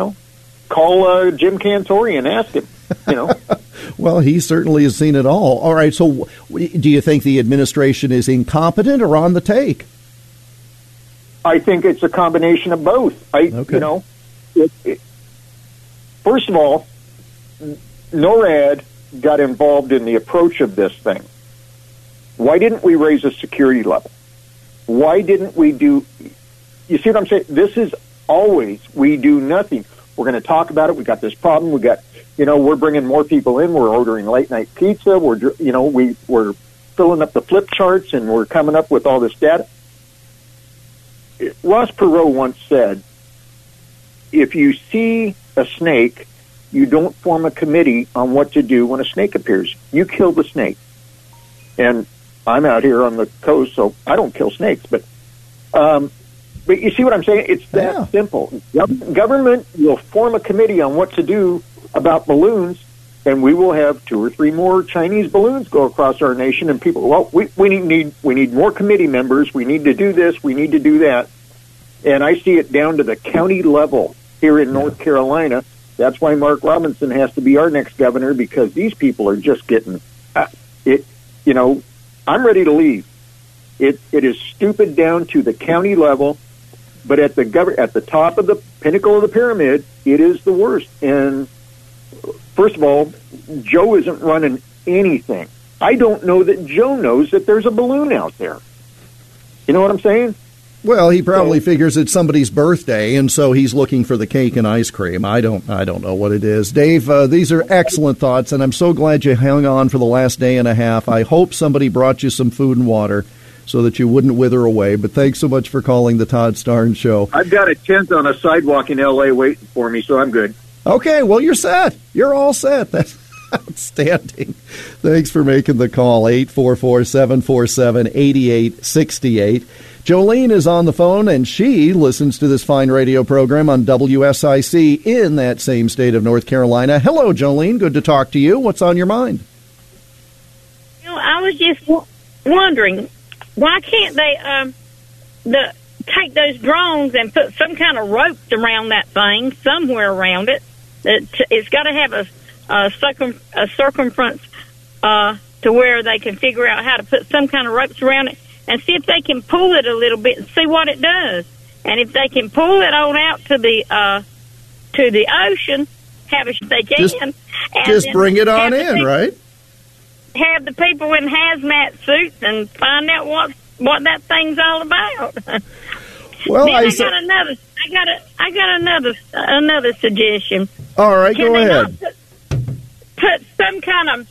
Speaker 14: call Jim Cantori and ask him,
Speaker 7: Well, he certainly has seen it all right, so do you think the administration is incompetent or on the take?
Speaker 14: I think it's a combination of both. First of all, NORAD got involved in the approach of this thing. Why didn't we raise a security level? Why didn't we do... You see what I'm saying? This is always, we do nothing. We're going to talk about it. We got this problem. We got, we're bringing more people in. We're ordering late night pizza. We're filling up the flip charts, and we're coming up with all this data. Ross Perot once said, if you see a snake, you don't form a committee on what to do when a snake appears. You kill the snake. And I'm out here on the coast, so I don't kill snakes. But you see what I'm saying? It's that simple. Government will form a committee on what to do about balloons, and we will have 2 or 3 more Chinese balloons go across our nation, and people, well, we need more committee members. We need to do this. We need to do that. And I see it down to the county level here in North Carolina. That's why Mark Robinson has to be our next governor, because these people are just getting it. I'm ready to leave. It is stupid down to the county level, but at the top of the pinnacle of the pyramid, it is the worst. And first of all, Joe isn't running anything. I don't know that Joe knows that there's a balloon out there. You know what I'm saying?
Speaker 7: Well, he probably figures it's somebody's birthday, and so he's looking for the cake and ice cream. I don't know what it is. Dave, these are excellent thoughts, and I'm so glad you hung on for the last day and a half. I hope somebody brought you some food and water so that you wouldn't wither away. But thanks so much for calling the Todd Starnes Show.
Speaker 14: I've got a tent on a sidewalk in L.A. waiting for me, so I'm good.
Speaker 7: Okay, well, you're set. You're all set. That's outstanding. Thanks for making the call. 844-747-8868. Jolene is on the phone, and she listens to this fine radio program on WSIC in that same state of North Carolina. Hello, Jolene. Good to talk to you. What's on your mind?
Speaker 15: You know, I was just wondering, why can't they take those drones and put some kind of ropes around that thing, somewhere around it? It's got to have a circumference to where they can figure out how to put some kind of ropes around it, and see if they can pull it a little bit and see what it does. And if they can pull it on out to the ocean, they can.
Speaker 7: Just bring it on in, right?
Speaker 15: Have the people in hazmat suits and find out what that thing's all about.
Speaker 7: Well,
Speaker 15: I got another suggestion.
Speaker 7: All right, go ahead.
Speaker 15: Put some kind of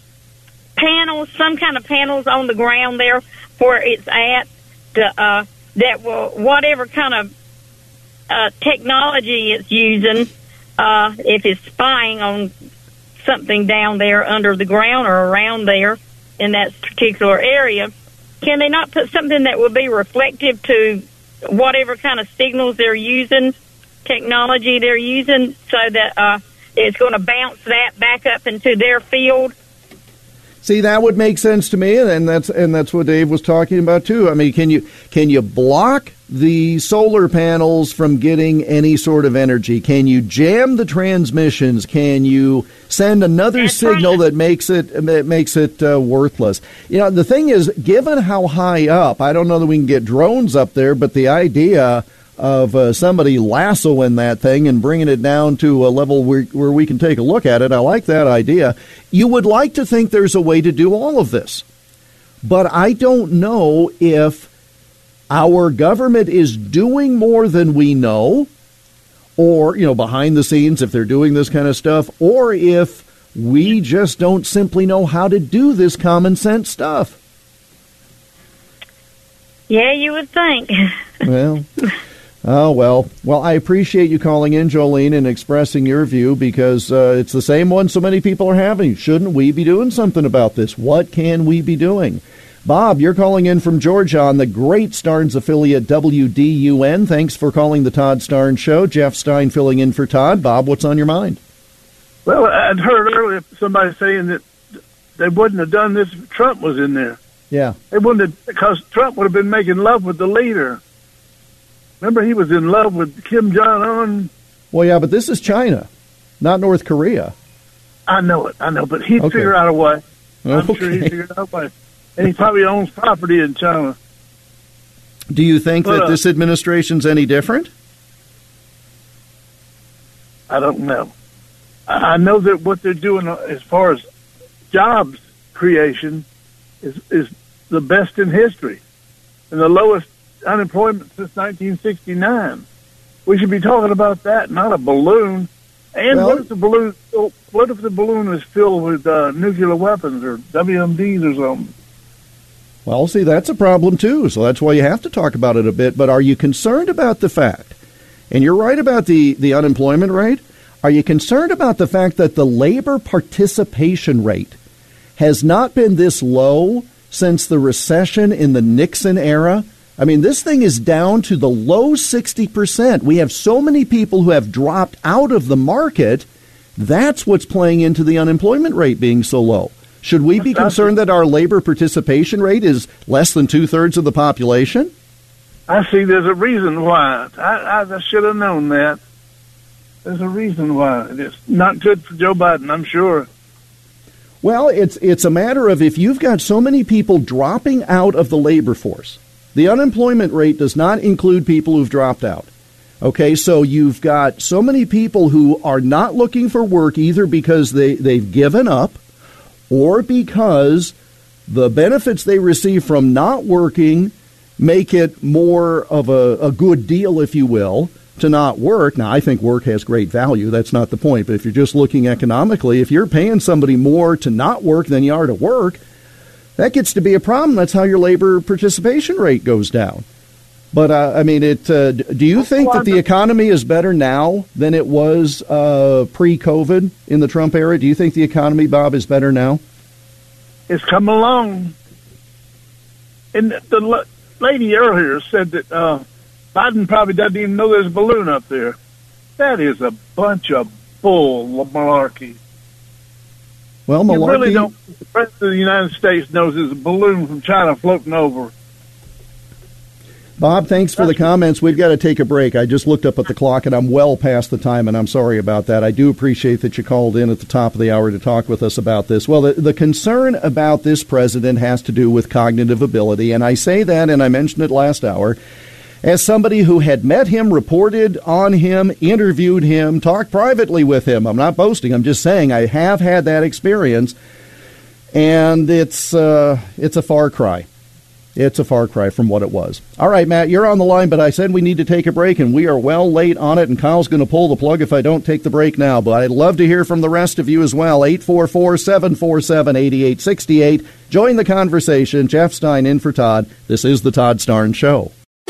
Speaker 15: panels on the ground there where it's at, that will, whatever kind of technology it's using, if it's spying on something down there under the ground or around there in that particular area, can they not put something that will be reflective to whatever kind of signals they're using, technology they're using, so that it's going to bounce that back up into their field?
Speaker 7: See, that would make sense to me, and that's what Dave was talking about too. I mean, can you block the solar panels from getting any sort of energy? Can you jam the transmissions? Can you send another signal that makes it worthless? You know, the thing is, given how high up, I don't know that we can get drones up there, but the idea of somebody lassoing that thing and bringing it down to a level where we can take a look at it, I like that idea. You would like to think there's a way to do all of this. But I don't know if our government is doing more than we know, or, you know, behind the scenes, if they're doing this kind of stuff, or if we just don't simply know how to do this common sense stuff.
Speaker 15: Yeah, you would think.
Speaker 7: Well... Oh, well, I appreciate you calling in, Jolene, and expressing your view, because it's the same one so many people are having. Shouldn't we be doing something about this? What can we be doing? Bob, you're calling in from Georgia on the great Starnes affiliate WDUN. Thanks for calling the Todd Starnes Show. Jeff Stein filling in for Todd. Bob, what's on your mind?
Speaker 16: Well, I'd heard earlier somebody saying that they wouldn't have done this if Trump was in there.
Speaker 7: Yeah.
Speaker 16: They wouldn't have, because Trump would have been making love with the leader. Remember, he was in love with Kim Jong-un.
Speaker 7: Well, yeah, but this is China, not North Korea.
Speaker 16: I know, but he'd figure out a way. I'm sure he'd figure out a way. And he probably owns property in China.
Speaker 7: Do you think that this administration's any different?
Speaker 16: I don't know. I know that what they're doing as far as jobs creation is the best in history and the lowest unemployment since 1969. We should be talking about that, not a balloon. And what if the balloon is filled with nuclear weapons or WMDs or something?
Speaker 7: Well, see, that's a problem too. So that's why you have to talk about it a bit. But are you concerned about the fact, and you're right about the unemployment rate, are you concerned about the fact that the labor participation rate has not been this low since the recession in the Nixon era? I mean, this thing is down to the low 60%. We have so many people who have dropped out of the market. That's what's playing into the unemployment rate being so low. Should we be concerned that our labor participation rate is less than 2/3 of the population?
Speaker 16: I see there's a reason why. I should have known that. There's a reason why. It's not good for Joe Biden, I'm sure.
Speaker 7: Well, it's a matter of, if you've got so many people dropping out of the labor force, the unemployment rate does not include people who've dropped out. Okay, so you've got so many people who are not looking for work, either because they've given up or because the benefits they receive from not working make it more of a good deal, if you will, to not work. Now, I think work has great value. That's not the point. But if you're just looking economically, if you're paying somebody more to not work than you are to work, that gets to be a problem. That's how your labor participation rate goes down. But, do you think that the economy is better now than it was pre-COVID in the Trump era? Do you think the economy, Bob, is better now?
Speaker 16: It's come along. And the lady earlier said that Biden probably doesn't even know there's a balloon up there. That is a bunch of bull malarkey.
Speaker 7: Well, malarkey.
Speaker 16: You really don't. The President of the United States knows there's a balloon from China floating over.
Speaker 7: Bob, thanks for the comments. We've got to take a break. I just looked up at the clock, and I'm well past the time, and I'm sorry about that. I do appreciate that you called in at the top of the hour to talk with us about this. Well, the concern about this president has to do with cognitive ability, and I say that, and I mentioned it last hour, as somebody who had met him, reported on him, interviewed him, talked privately with him. I'm not boasting. I'm just saying I have had that experience, and it's a far cry. It's a far cry from what it was. All right, Matt, you're on the line, but I said we need to take a break, and we are well late on it, and Kyle's going to pull the plug if I don't take the break now. But I'd love to hear from the rest of you as well. 844-747-8868. Join the conversation. Jeff Stein in for Todd. This is the Todd Starnes Show.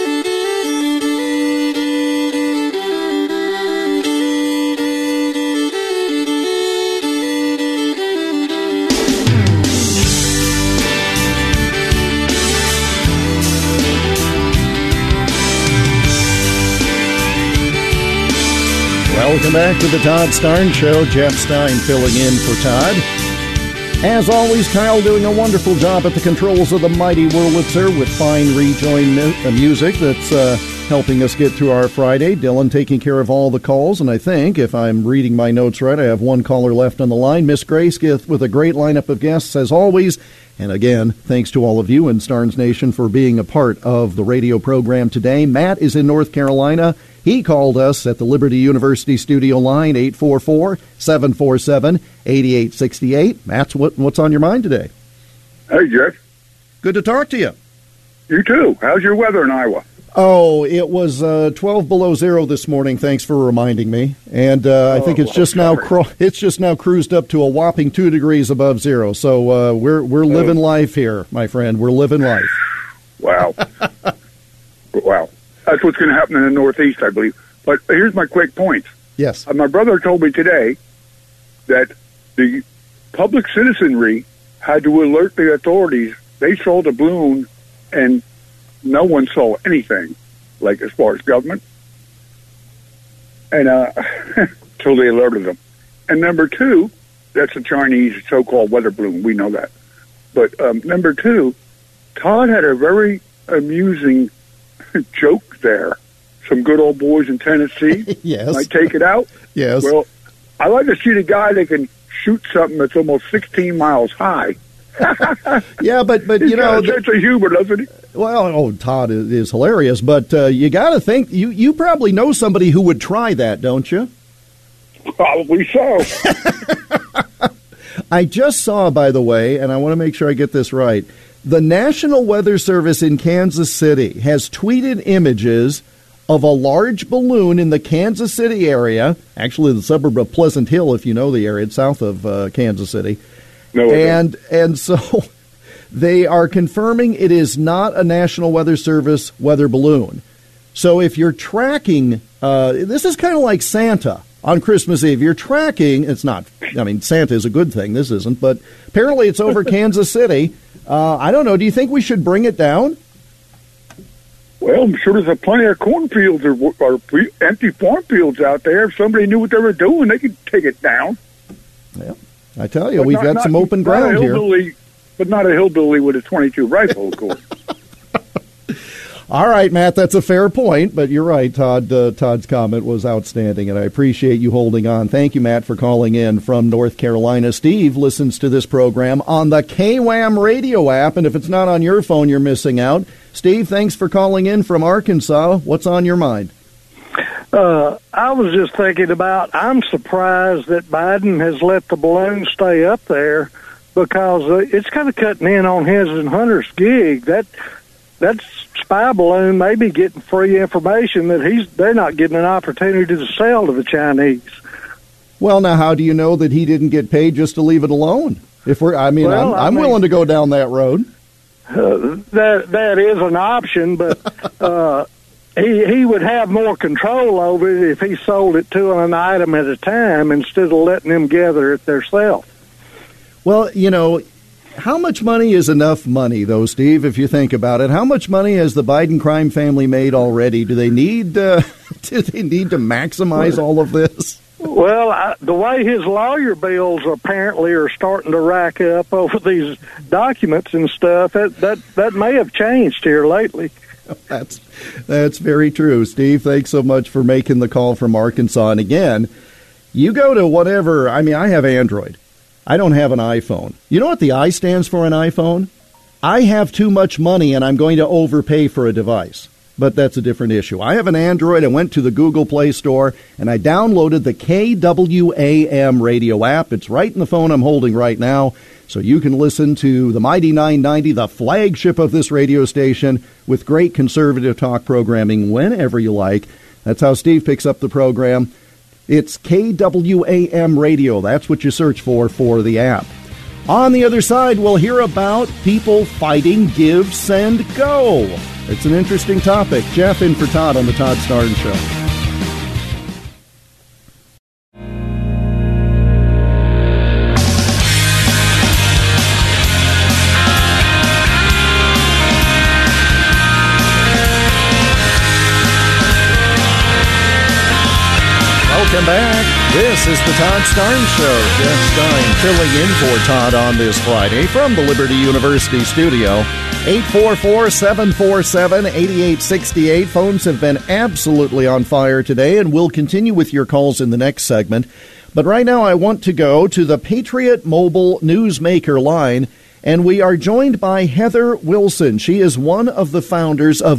Speaker 7: Welcome back to the Todd Starnes Show. Jeff Stein filling in for Todd. As always, Kyle doing a wonderful job at the controls of the mighty Wurlitzer with fine rejoin music that's helping us get through our Friday. Dylan taking care of all the calls, and I think, if I'm reading my notes right, I have one caller left on the line. Miss Grace with a great lineup of guests, as always. And again, thanks to all of you in Starnes Nation for being a part of the radio program today. Matt is in North Carolina. He called us at the Liberty University studio line, 844-747-8868. Matt, what's on your mind today?
Speaker 17: Hey, Jeff.
Speaker 7: Good to talk to you.
Speaker 17: You too. How's your weather in Iowa?
Speaker 7: Oh, it was 12 below zero this morning. Thanks for reminding me. And I think it's just now cruised up to a whopping 2 degrees above zero. So we're living life here, my friend. We're living life.
Speaker 17: Wow. Wow. That's what's going to happen in the Northeast, I believe. But here's my quick points.
Speaker 7: Yes.
Speaker 17: My brother told me today that the public citizenry had to alert the authorities. They saw the balloon, and no one saw anything, like as far as government, and till they alerted them. And number two, that's a Chinese so-called weather balloon. We know that. But number two, Todd had a very amusing joke there. Some good old boys in Tennessee.
Speaker 7: Yes.
Speaker 17: Might take it out.
Speaker 7: Yes.
Speaker 17: Well, I like to see the guy that can shoot something that's almost 16 miles high.
Speaker 7: Yeah, but
Speaker 17: He's
Speaker 7: you know,
Speaker 17: got a sense of humor, doesn't he?
Speaker 7: Well, Todd is hilarious, but you got to think you probably know somebody who would try that, don't you?
Speaker 17: Probably so.
Speaker 7: I just saw, by the way, and I want to make sure I get this right. The National Weather Service in Kansas City has tweeted images of a large balloon in the Kansas City area, actually the suburb of Pleasant Hill, if you know the area, it's south of Kansas City.
Speaker 17: No,
Speaker 7: and so they are confirming it is not a National Weather Service weather balloon. So if you're tracking, this is kind of like Santa on Christmas Eve. You're tracking, it's not, I mean, Santa is a good thing, this isn't, but apparently it's over Kansas City. I don't know, do you think we should bring it down?
Speaker 17: Well, I'm sure there's plenty of cornfields or empty farm fields out there. If somebody knew what they were doing, they could take it down.
Speaker 7: Yeah, I tell you, we've got some open ground here.
Speaker 17: But not a hillbilly with a .22 rifle, of course.
Speaker 7: All right, Matt, that's a fair point, but you're right, Todd. Todd's comment was outstanding, and I appreciate you holding on. Thank you, Matt, for calling in from North Carolina. Steve listens to this program on the KWAM radio app, and if it's not on your phone, you're missing out. Steve, thanks for calling in from Arkansas. What's on your mind?
Speaker 18: I was just thinking about, I'm surprised that Biden has let the balloon stay up there because it's kind of cutting in on his and Hunter's gig. That spy balloon may be getting free information that they're not getting an opportunity to sell to the Chinese.
Speaker 7: Well, now, how do you know that he didn't get paid just to leave it alone? I'm willing to go down that road.
Speaker 18: That is an option, but he would have more control over it if he sold it to an item at a time instead of letting them gather it themselves.
Speaker 7: Well, how much money is enough money, though, Steve, if you think about it? How much money has the Biden crime family made already? Do they need to maximize all of this?
Speaker 18: Well, the way his lawyer bills apparently are starting to rack up over these documents and stuff, that may have changed here lately.
Speaker 7: That's very true, Steve. Thanks so much for making the call from Arkansas. And again, you go to whatever. I have Android. I don't have an iPhone. You know what the I stands for in iPhone? I have too much money and I'm going to overpay for a device. But that's a different issue. I have an Android. I went to the Google Play Store and I downloaded the KWAM radio app. It's right in the phone I'm holding right now. So you can listen to the Mighty 990, the flagship of this radio station, with great conservative talk programming whenever you like. That's how Steve picks up the program. It's KWAM Radio. That's what you search for the app. On the other side, we'll hear about people fighting Give, Send, Go. It's an interesting topic. Jeff in for Todd on the Todd Starnes Show. Welcome back. This is the Todd Starnes Show. Jeff Stein filling in for Todd on this Friday from the Liberty University studio. 844-747-8868. Phones have been absolutely on fire today, and we'll continue with your calls in the next segment. But right now I want to go to the Patriot Mobile Newsmaker line, and we are joined by Heather Wilson. She is one of the founders of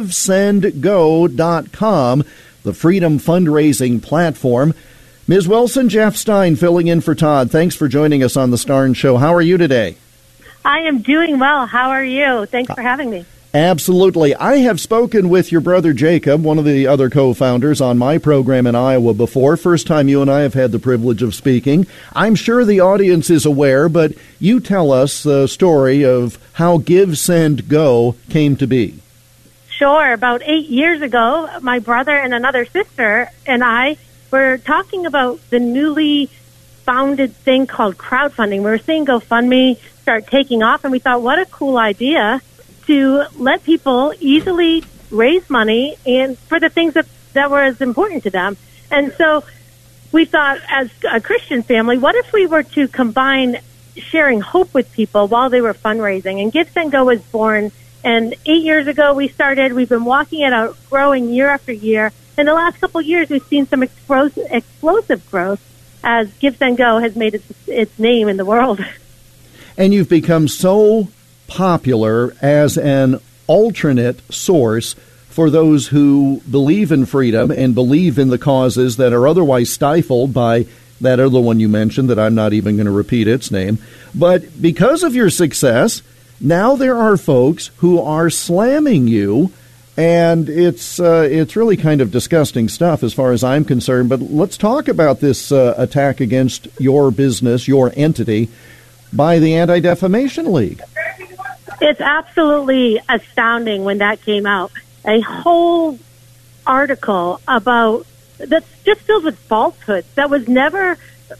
Speaker 7: GiveSendGo.com, the freedom fundraising platform. Ms. Wilson, Jeff Stein filling in for Todd. Thanks for joining us on the Starnes Show. How are you today?
Speaker 19: I am doing well. How are you? Thanks for having me.
Speaker 7: Absolutely. I have spoken with your brother Jacob, one of the other co-founders, on my program in Iowa before. First time you and I have had the privilege of speaking. I'm sure the audience is aware, but you tell us the story of how Give, Send, Go came to be.
Speaker 19: Sure. About 8 years ago, my brother and another sister and I were talking about the newly founded thing called crowdfunding. We were seeing GoFundMe start taking off, and we thought, what a cool idea to let people easily raise money and for the things that were as important to them. And so we thought, as a Christian family, what if we were to combine sharing hope with people while they were fundraising? And Give, Send, Go was born. And 8 years ago, we started. We've been walking it out, growing year after year. In the last couple of years, we've seen some explosive growth as Give, Send, Go has made its name in the world.
Speaker 7: And you've become so popular as an alternate source for those who believe in freedom and believe in the causes that are otherwise stifled by that other one you mentioned that I'm not even going to repeat its name. But because of your success, now there are folks who are slamming you, and it's really kind of disgusting stuff as far as I'm concerned. But let's talk about this attack against your business, your entity, by the Anti-Defamation League.
Speaker 19: It's absolutely astounding when that came out. A whole article about that's just filled with falsehoods that was never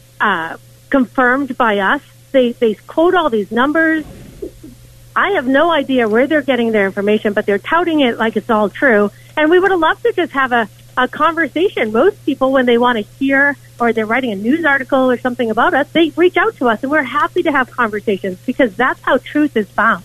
Speaker 19: confirmed by us. They quote all these numbers. I have no idea where they're getting their information, but they're touting it like it's all true. And we would have loved to just have a conversation. Most people, when they want to hear or they're writing a news article or something about us, they reach out to us, and we're happy to have conversations because that's how truth is found.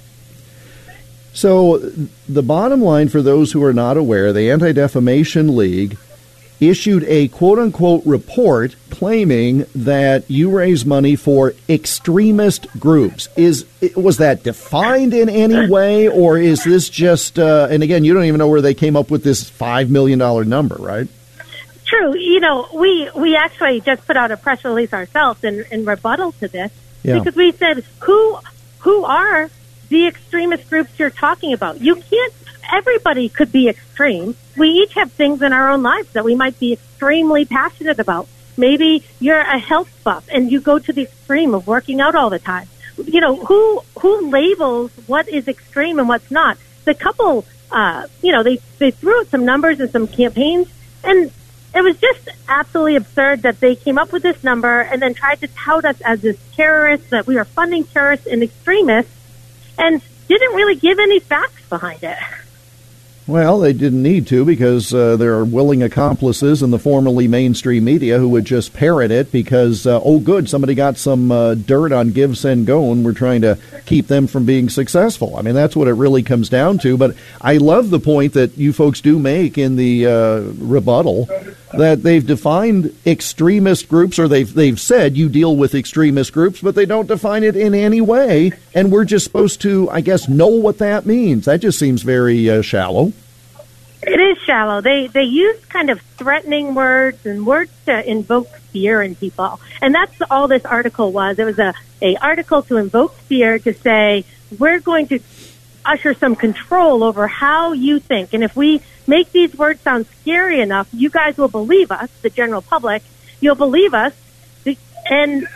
Speaker 7: So the bottom line for those who are not aware, the Anti-Defamation League issued a quote-unquote report claiming that you raise money for extremist groups. Was that defined in any way, or is this just, and again, you don't even know where they came up with this $5 million number, right?
Speaker 19: True. You know, we actually just put out a press release ourselves in rebuttal to this.
Speaker 7: Yeah.
Speaker 19: Because we said, who are the extremist groups you're talking about? You can't, everybody could be extreme. We each have things in our own lives that we might be extremely passionate about. Maybe you're a health buff and you go to the extreme of working out all the time. You know, who labels what is extreme and what's not? The couple, they threw out some numbers and some campaigns, and it was just absolutely absurd that they came up with this number and then tried to tout us as this terrorists, that we are funding terrorists and extremists, and didn't really give any facts behind it.
Speaker 7: Well, they didn't need to, because there are willing accomplices in the formerly mainstream media who would just parrot it because, good, somebody got some dirt on Give, Send, Go, and we're trying to keep them from being successful. I mean, that's what it really comes down to. But I love the point that you folks do make in the rebuttal, that they've defined extremist groups, or they've said you deal with extremist groups, but they don't define it in any way, and we're just supposed to, I guess, know what that means. That just seems very shallow.
Speaker 19: It is shallow. They use kind of threatening words and words to invoke fear in people. And that's all this article was. It was a article to invoke fear, to say, we're going to usher some control over how you think. And if we make these words sound scary enough, you guys will believe us, the general public. You'll believe us, and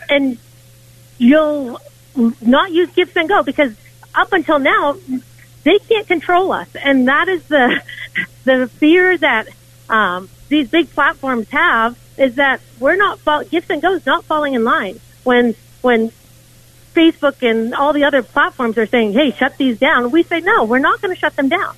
Speaker 19: you'll not use Give, Send, Go, because up until now, they can't control us. And that is the fear that these big platforms have, is that we're not Give, Send, Go is not falling in line. When Facebook and all the other platforms are saying, hey, shut these down, we say, no, we're not going to shut them down.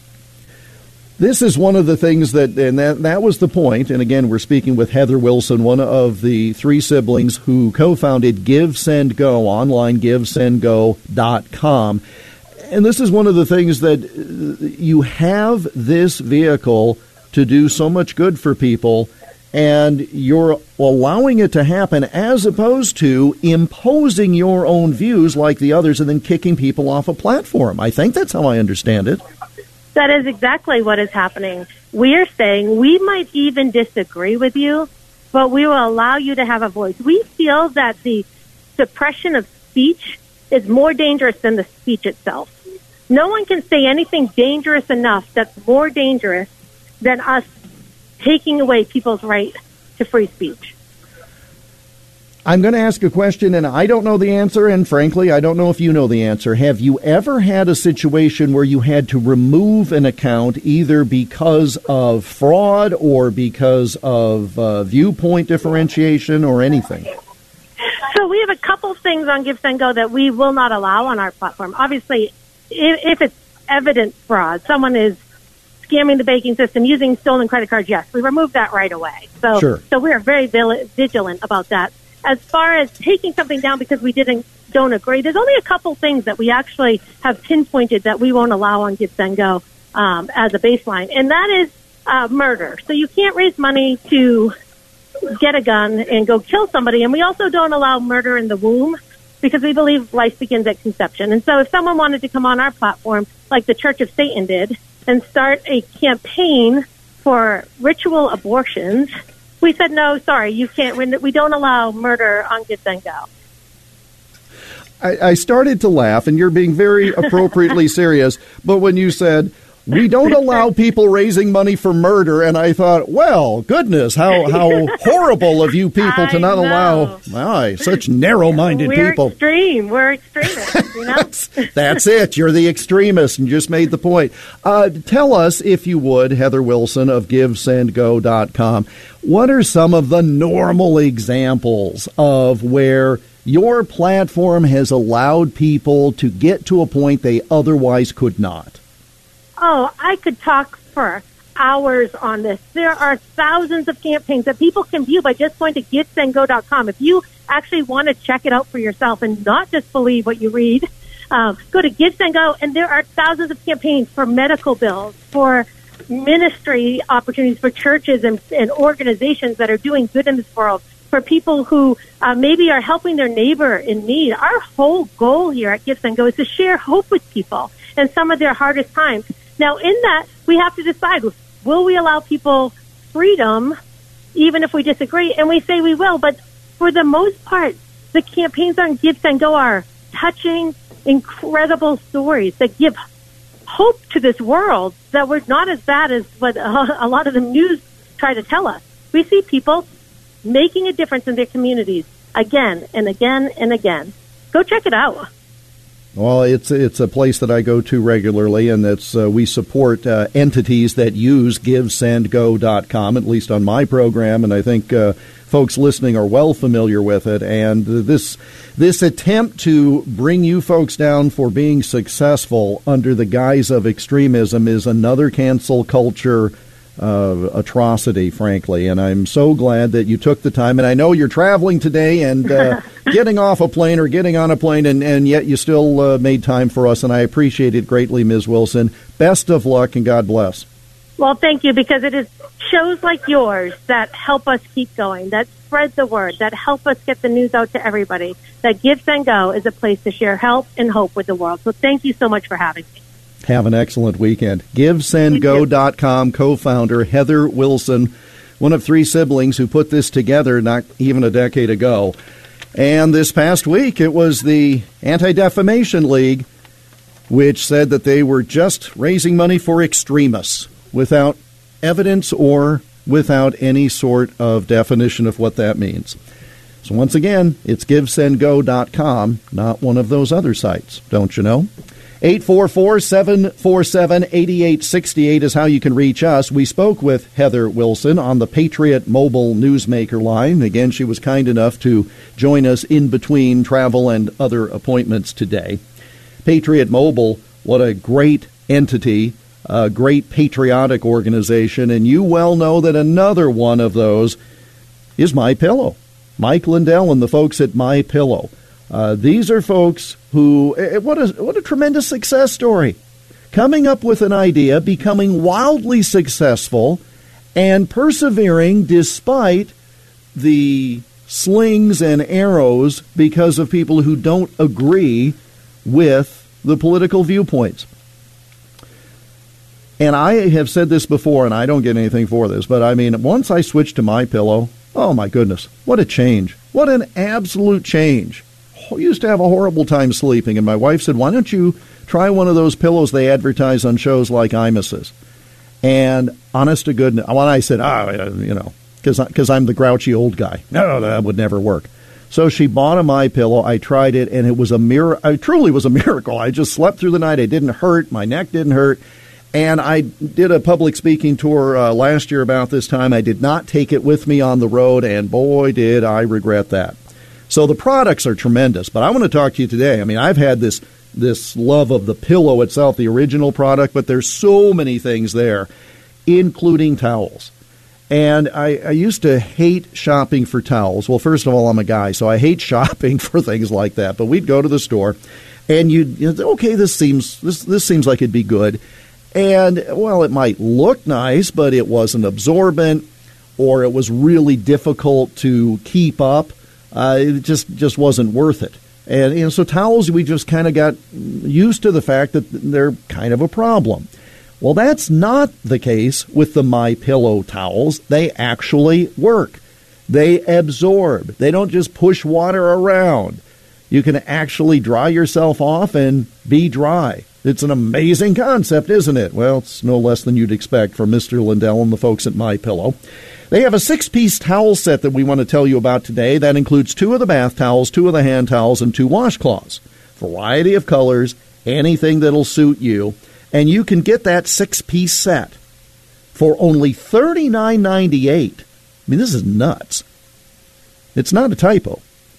Speaker 7: This is one of the things that was the point. And again, we're speaking with Heather Wilson, one of the three siblings who co-founded Give, Send, Go, online, GiveSendGo.com. And this is one of the things that you have this vehicle to do so much good for people, and you're allowing it to happen as opposed to imposing your own views like the others and then kicking people off a platform. I think that's how I understand it.
Speaker 19: That is exactly what is happening. We are saying we might even disagree with you, but we will allow you to have a voice. We feel that the suppression of speech is more dangerous than the speech itself. No one can say anything dangerous enough that's more dangerous than us taking away people's right to free speech.
Speaker 7: I'm going to ask a question, and I don't know the answer, and frankly, I don't know if you know the answer. Have you ever had a situation where you had to remove an account either because of fraud or because of viewpoint differentiation or anything?
Speaker 19: So we have a couple things on Give, Send, Go that we will not allow on our platform. Obviously, if it's evident fraud, someone is scamming the banking system using stolen credit cards, yes, we remove that right away. So,
Speaker 7: sure.
Speaker 19: So we are very vigilant about that. As far as taking something down because we don't agree, there's only a couple things that we actually have pinpointed that we won't allow on Give, Send, Go as a baseline, and that is murder. So you can't raise money to get a gun and go kill somebody, and we also don't allow murder in the womb because we believe life begins at conception. And so if someone wanted to come on our platform, like the Church of Satan did, and start a campaign for ritual abortions, we said, no, sorry, you can't. We don't allow murder on Give, Send, Go.
Speaker 7: I started to laugh, and you're being very appropriately serious, but when you said, we don't allow people raising money for murder, and I thought, well, goodness, how horrible of you people to not allow such narrow-minded people.
Speaker 19: We're extremists, you know?
Speaker 7: That's it. You're the extremist, and you just made the point. Tell us, if you would, Heather Wilson of GiveSendGo.com, what are some of the normal examples of where your platform has allowed people to get to a point they otherwise could not?
Speaker 19: Oh, I could talk for hours on this. There are thousands of campaigns that people can view by just going to GiveSendGo.com. If you actually want to check it out for yourself and not just believe what you read, go to GiveSendGo, and there are thousands of campaigns for medical bills, for ministry opportunities, for churches and organizations that are doing good in this world, for people who maybe are helping their neighbor in need. Our whole goal here at Give, Send, Go is to share hope with people in some of their hardest times. Now, in that, we have to decide, will we allow people freedom even if we disagree? And we say we will, but for the most part, The campaigns on Give, Send, Go are touching, incredible stories that give hope to this world that we're not as bad as what a lot of the news try to tell us. We see people making a difference in their communities again and again and again. Go check it out.
Speaker 7: Well, it's a place that I go to regularly, and that's we support entities that use GiveSendGo.com, at least on my program, and I think folks listening are well familiar with it. And this attempt to bring you folks down for being successful under the guise of extremism is another cancel culture atrocity, frankly, and I'm so glad that you took the time. And I know you're traveling today and getting off a plane or getting on a plane, and yet you still made time for us, and I appreciate it greatly, Ms. Wilson. Best of luck, and God bless.
Speaker 19: Well, thank you, because it is shows like yours that help us keep going, that spread the word, that help us get the news out to everybody, that Give, Send, Go is a place to share help and hope with the world. So thank you so much for having me.
Speaker 7: Have an excellent weekend. GiveSendGo.com co-founder Heather Wilson, one of three siblings who put this together not even a decade ago. And this past week, it was the Anti-Defamation League, which said that they were just raising money for extremists without evidence or without any sort of definition of what that means. So once again, it's GiveSendGo.com, not one of those other sites, don't you know? 844-747-8868 is how you can reach us. We spoke with Heather Wilson on the Patriot Mobile Newsmaker line. Again, she was kind enough to join us in between travel and other appointments today. Patriot Mobile, what a great entity, a great patriotic organization, and you well know that another one of those is MyPillow. Mike Lindell and the folks at MyPillow. These are folks who, what a tremendous success story. Coming up with an idea, becoming wildly successful, and persevering despite the slings and arrows because of people who don't agree with the political viewpoints. And I have said this before, and I don't get anything for this, but I mean, once I switched to MyPillow, oh my goodness, what a change. What an absolute change. I used to have a horrible time sleeping, and my wife said, why don't you try one of those pillows they advertise on shows like Imus's? And honest to goodness, when I said, because I'm the grouchy old guy. No, that would never work. So she bought a MyPillow. I tried it, and it was it truly was a miracle. I just slept through the night. It didn't hurt. My neck didn't hurt. And I did a public speaking tour last year about this time. I did not take it with me on the road, and boy, did I regret that. So the products are tremendous, but I want to talk to you today. I mean, I've had this love of the pillow itself, the original product, but there's so many things there, including towels. And I used to hate shopping for towels. Well, first of all, I'm a guy, so I hate shopping for things like that. But we'd go to the store, and okay, this seems like it'd be good. And, well, it might look nice, but it wasn't absorbent, or it was really difficult to keep up. It just wasn't worth it. And so towels, we just kind of got used to the fact that they're kind of a problem. Well, that's not the case with the MyPillow towels. They actually work. They absorb. They don't just push water around. You can actually dry yourself off and be dry. It's an amazing concept, isn't it? Well, it's no less than you'd expect from Mr. Lindell and the folks at MyPillow. They have a 6-piece towel set that we want to tell you about today. That includes 2 of the bath towels, 2 of the hand towels, and 2 washcloths. Variety of colors, anything that'll suit you. And you can get that 6-piece set for only $39.98. I mean, this is nuts. It's not a typo.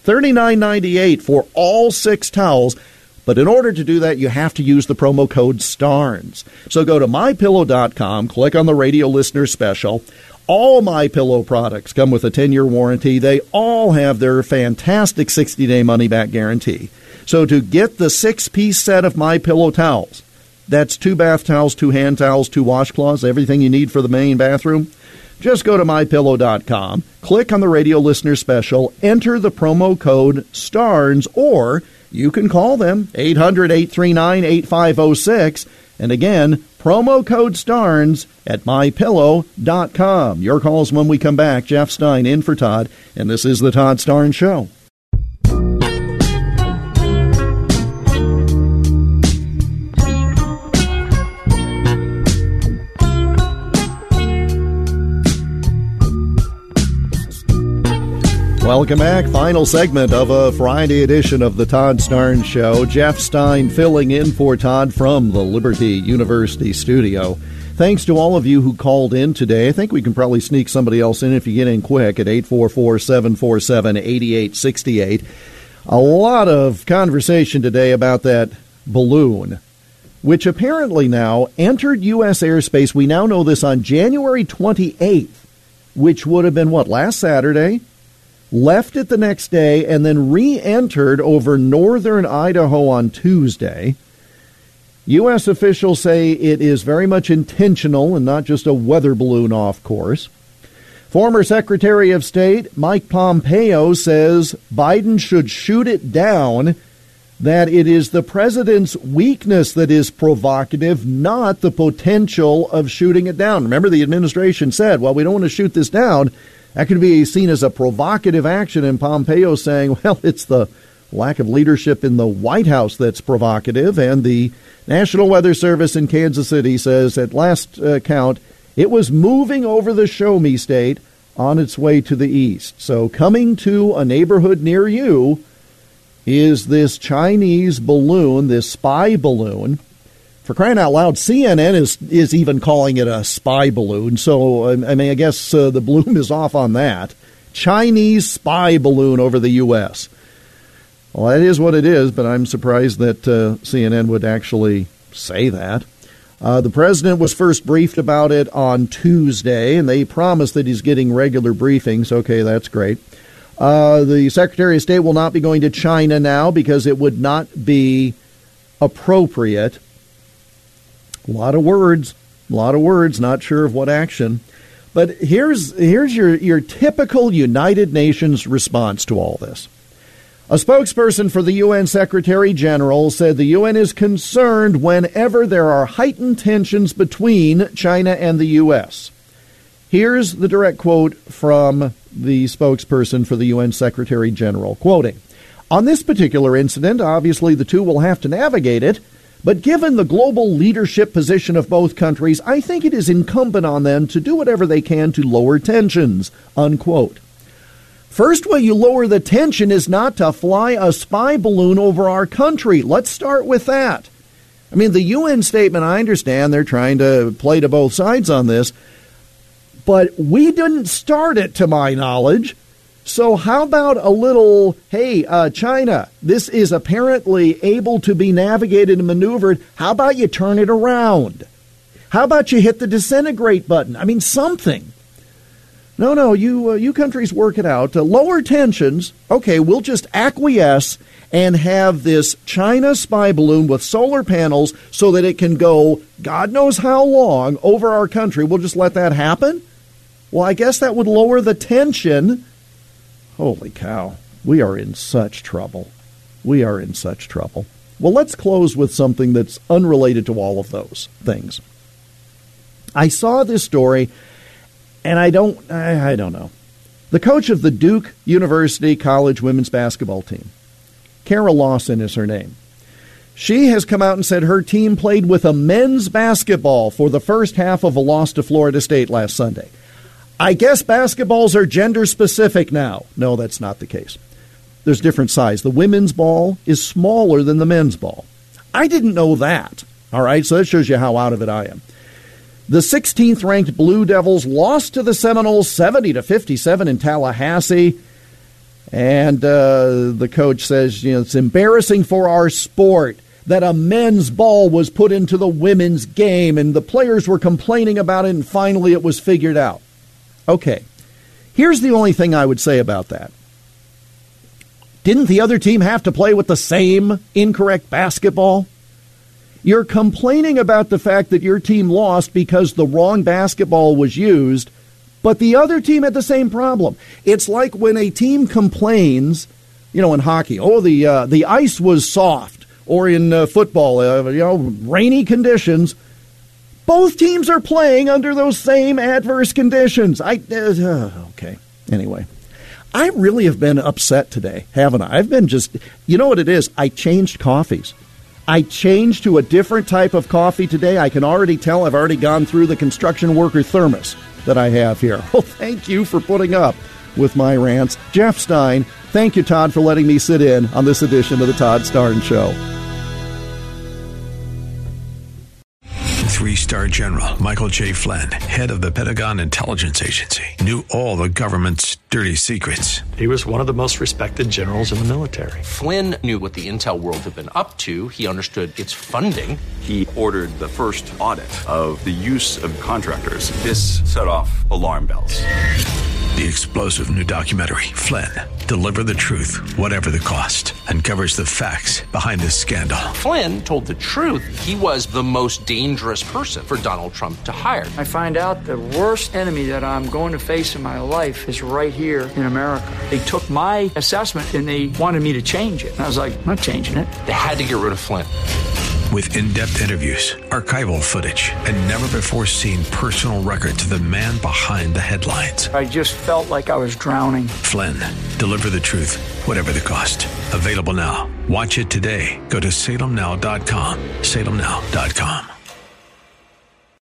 Speaker 7: $39.98 for all 6 towels. But in order to do that, you have to use the promo code STARNS. So go to MyPillow.com, click on the radio listener special. All MyPillow products come with a 10-year warranty. They all have their fantastic 60-day money-back guarantee. So to get the 6-piece set of MyPillow towels, that's 2 bath towels, 2 hand towels, 2 washcloths, everything you need for the main bathroom, just go to MyPillow.com, click on the radio listener special, enter the promo code STARNS, or you can call them, 800-839-8506. And again, promo code STARNS at MyPillow.com. Your calls when we come back. Jeff Stein in for Todd, and this is the Todd Starnes Show. Welcome back. Final segment of a Friday edition of the Todd Starnes Show. Jeff Stein filling in for Todd from the Liberty University studio. Thanks to all of you who called in today. I think we can probably sneak somebody else in if you get in quick at 844-747-8868. A lot of conversation today about that balloon, which apparently now entered U.S. airspace. We now know this on January 28th, which would have been, last Saturday? Left it the next day, and then re-entered over northern Idaho on Tuesday. U.S. officials say it is very much intentional and not just a weather balloon off course. Former Secretary of State Mike Pompeo says Biden should shoot it down, that it is the president's weakness that is provocative, not the potential of shooting it down. Remember, the administration said, well, we don't want to shoot this down. That could be seen as a provocative action, and Pompeo saying, well, it's the lack of leadership in the White House that's provocative, and the National Weather Service in Kansas City says at last count, it was moving over the Show Me State on its way to the east. So coming to a neighborhood near you is this Chinese balloon, this spy balloon. For crying out loud, CNN is even calling it a spy balloon. So, I guess the bloom is off on that. Chinese spy balloon over the U.S. Well, that is what it is, but I'm surprised that CNN would actually say that. The president was first briefed about it on Tuesday, and they promised that he's getting regular briefings. Okay, that's great. The Secretary of State will not be going to China now because it would not be appropriate. A lot of words, not sure of what action. But here's your typical United Nations response to all this. A spokesperson for the UN Secretary General said the UN is concerned whenever there are heightened tensions between China and the U.S. Here's the direct quote from the spokesperson for the UN Secretary General, quoting, "On this particular incident, obviously the two will have to navigate it, but given the global leadership position of both countries, I think it is incumbent on them to do whatever they can to lower tensions," unquote. First way you lower the tension is not to fly a spy balloon over our country. Let's start with that. I mean, the UN statement, I understand they're trying to play to both sides on this, but we didn't start it, to my knowledge. So how about a little, hey, China, this is apparently able to be navigated and maneuvered. How about you turn it around? How about you hit the disintegrate button? I mean, something. No, you countries work it out. Lower tensions, okay, we'll just acquiesce and have this China spy balloon with solar panels so that it can go God knows how long over our country. We'll just let that happen? Well, I guess that would lower the tension. Holy cow, we are in such trouble. We are in such trouble. Well, let's close with something that's unrelated to all of those things. I saw this story, and I don't know. The coach of the Duke University College women's basketball team, Kara Lawson is her name. She has come out and said her team played with a men's basketball for the first half of a loss to Florida State last Sunday. I guess basketballs are gender specific now. No, that's not the case. There's different size. The women's ball is smaller than the men's ball. I didn't know that. All right, so that shows you how out of it I am. The 16th ranked Blue Devils lost to the Seminoles 70-57 in Tallahassee. And the coach says, it's embarrassing for our sport that a men's ball was put into the women's game, and the players were complaining about it, and finally it was figured out. Okay, here's the only thing I would say about that. Didn't the other team have to play with the same incorrect basketball? You're complaining about the fact that your team lost because the wrong basketball was used, but the other team had the same problem. It's like when a team complains, in hockey, the ice was soft, or in football, rainy conditions. Both teams are playing under those same adverse conditions. Okay. Anyway, I really have been upset today, haven't I? I've been you know what it is? I changed coffees. I changed to a different type of coffee today. I can already tell I've already gone through the construction worker thermos that I have here. Oh, thank you for putting up with my rants. Jeff Stein, thank you, Todd, for letting me sit in on this edition of the Todd Starnes Show.
Speaker 1: 3-star General Michael J. Flynn, head of the Pentagon Intelligence Agency, knew all the government's dirty secrets.
Speaker 20: He was one of the most respected generals in the military.
Speaker 2: Flynn knew what the intel world had been up to. He understood its funding.
Speaker 3: He ordered the first audit of the use of contractors. This set off alarm bells.
Speaker 1: The explosive new documentary, Flynn, Deliver the Truth, Whatever the Cost, uncovers the facts behind this scandal.
Speaker 2: Flynn told the truth. He was the most dangerous person for Donald Trump to hire.
Speaker 21: I find out the worst enemy that I'm going to face in my life is right here in America. They took my assessment and they wanted me to change it. And I was like, I'm not changing it.
Speaker 2: They had to get rid of Flynn.
Speaker 1: With in-depth interviews, archival footage, and never-before-seen personal records of the man behind the headlines.
Speaker 21: I just felt like I was drowning.
Speaker 1: Flynn, Deliver the Truth, Whatever the Cost. Available now. Watch it today. Go to salemnow.com. salemnow.com.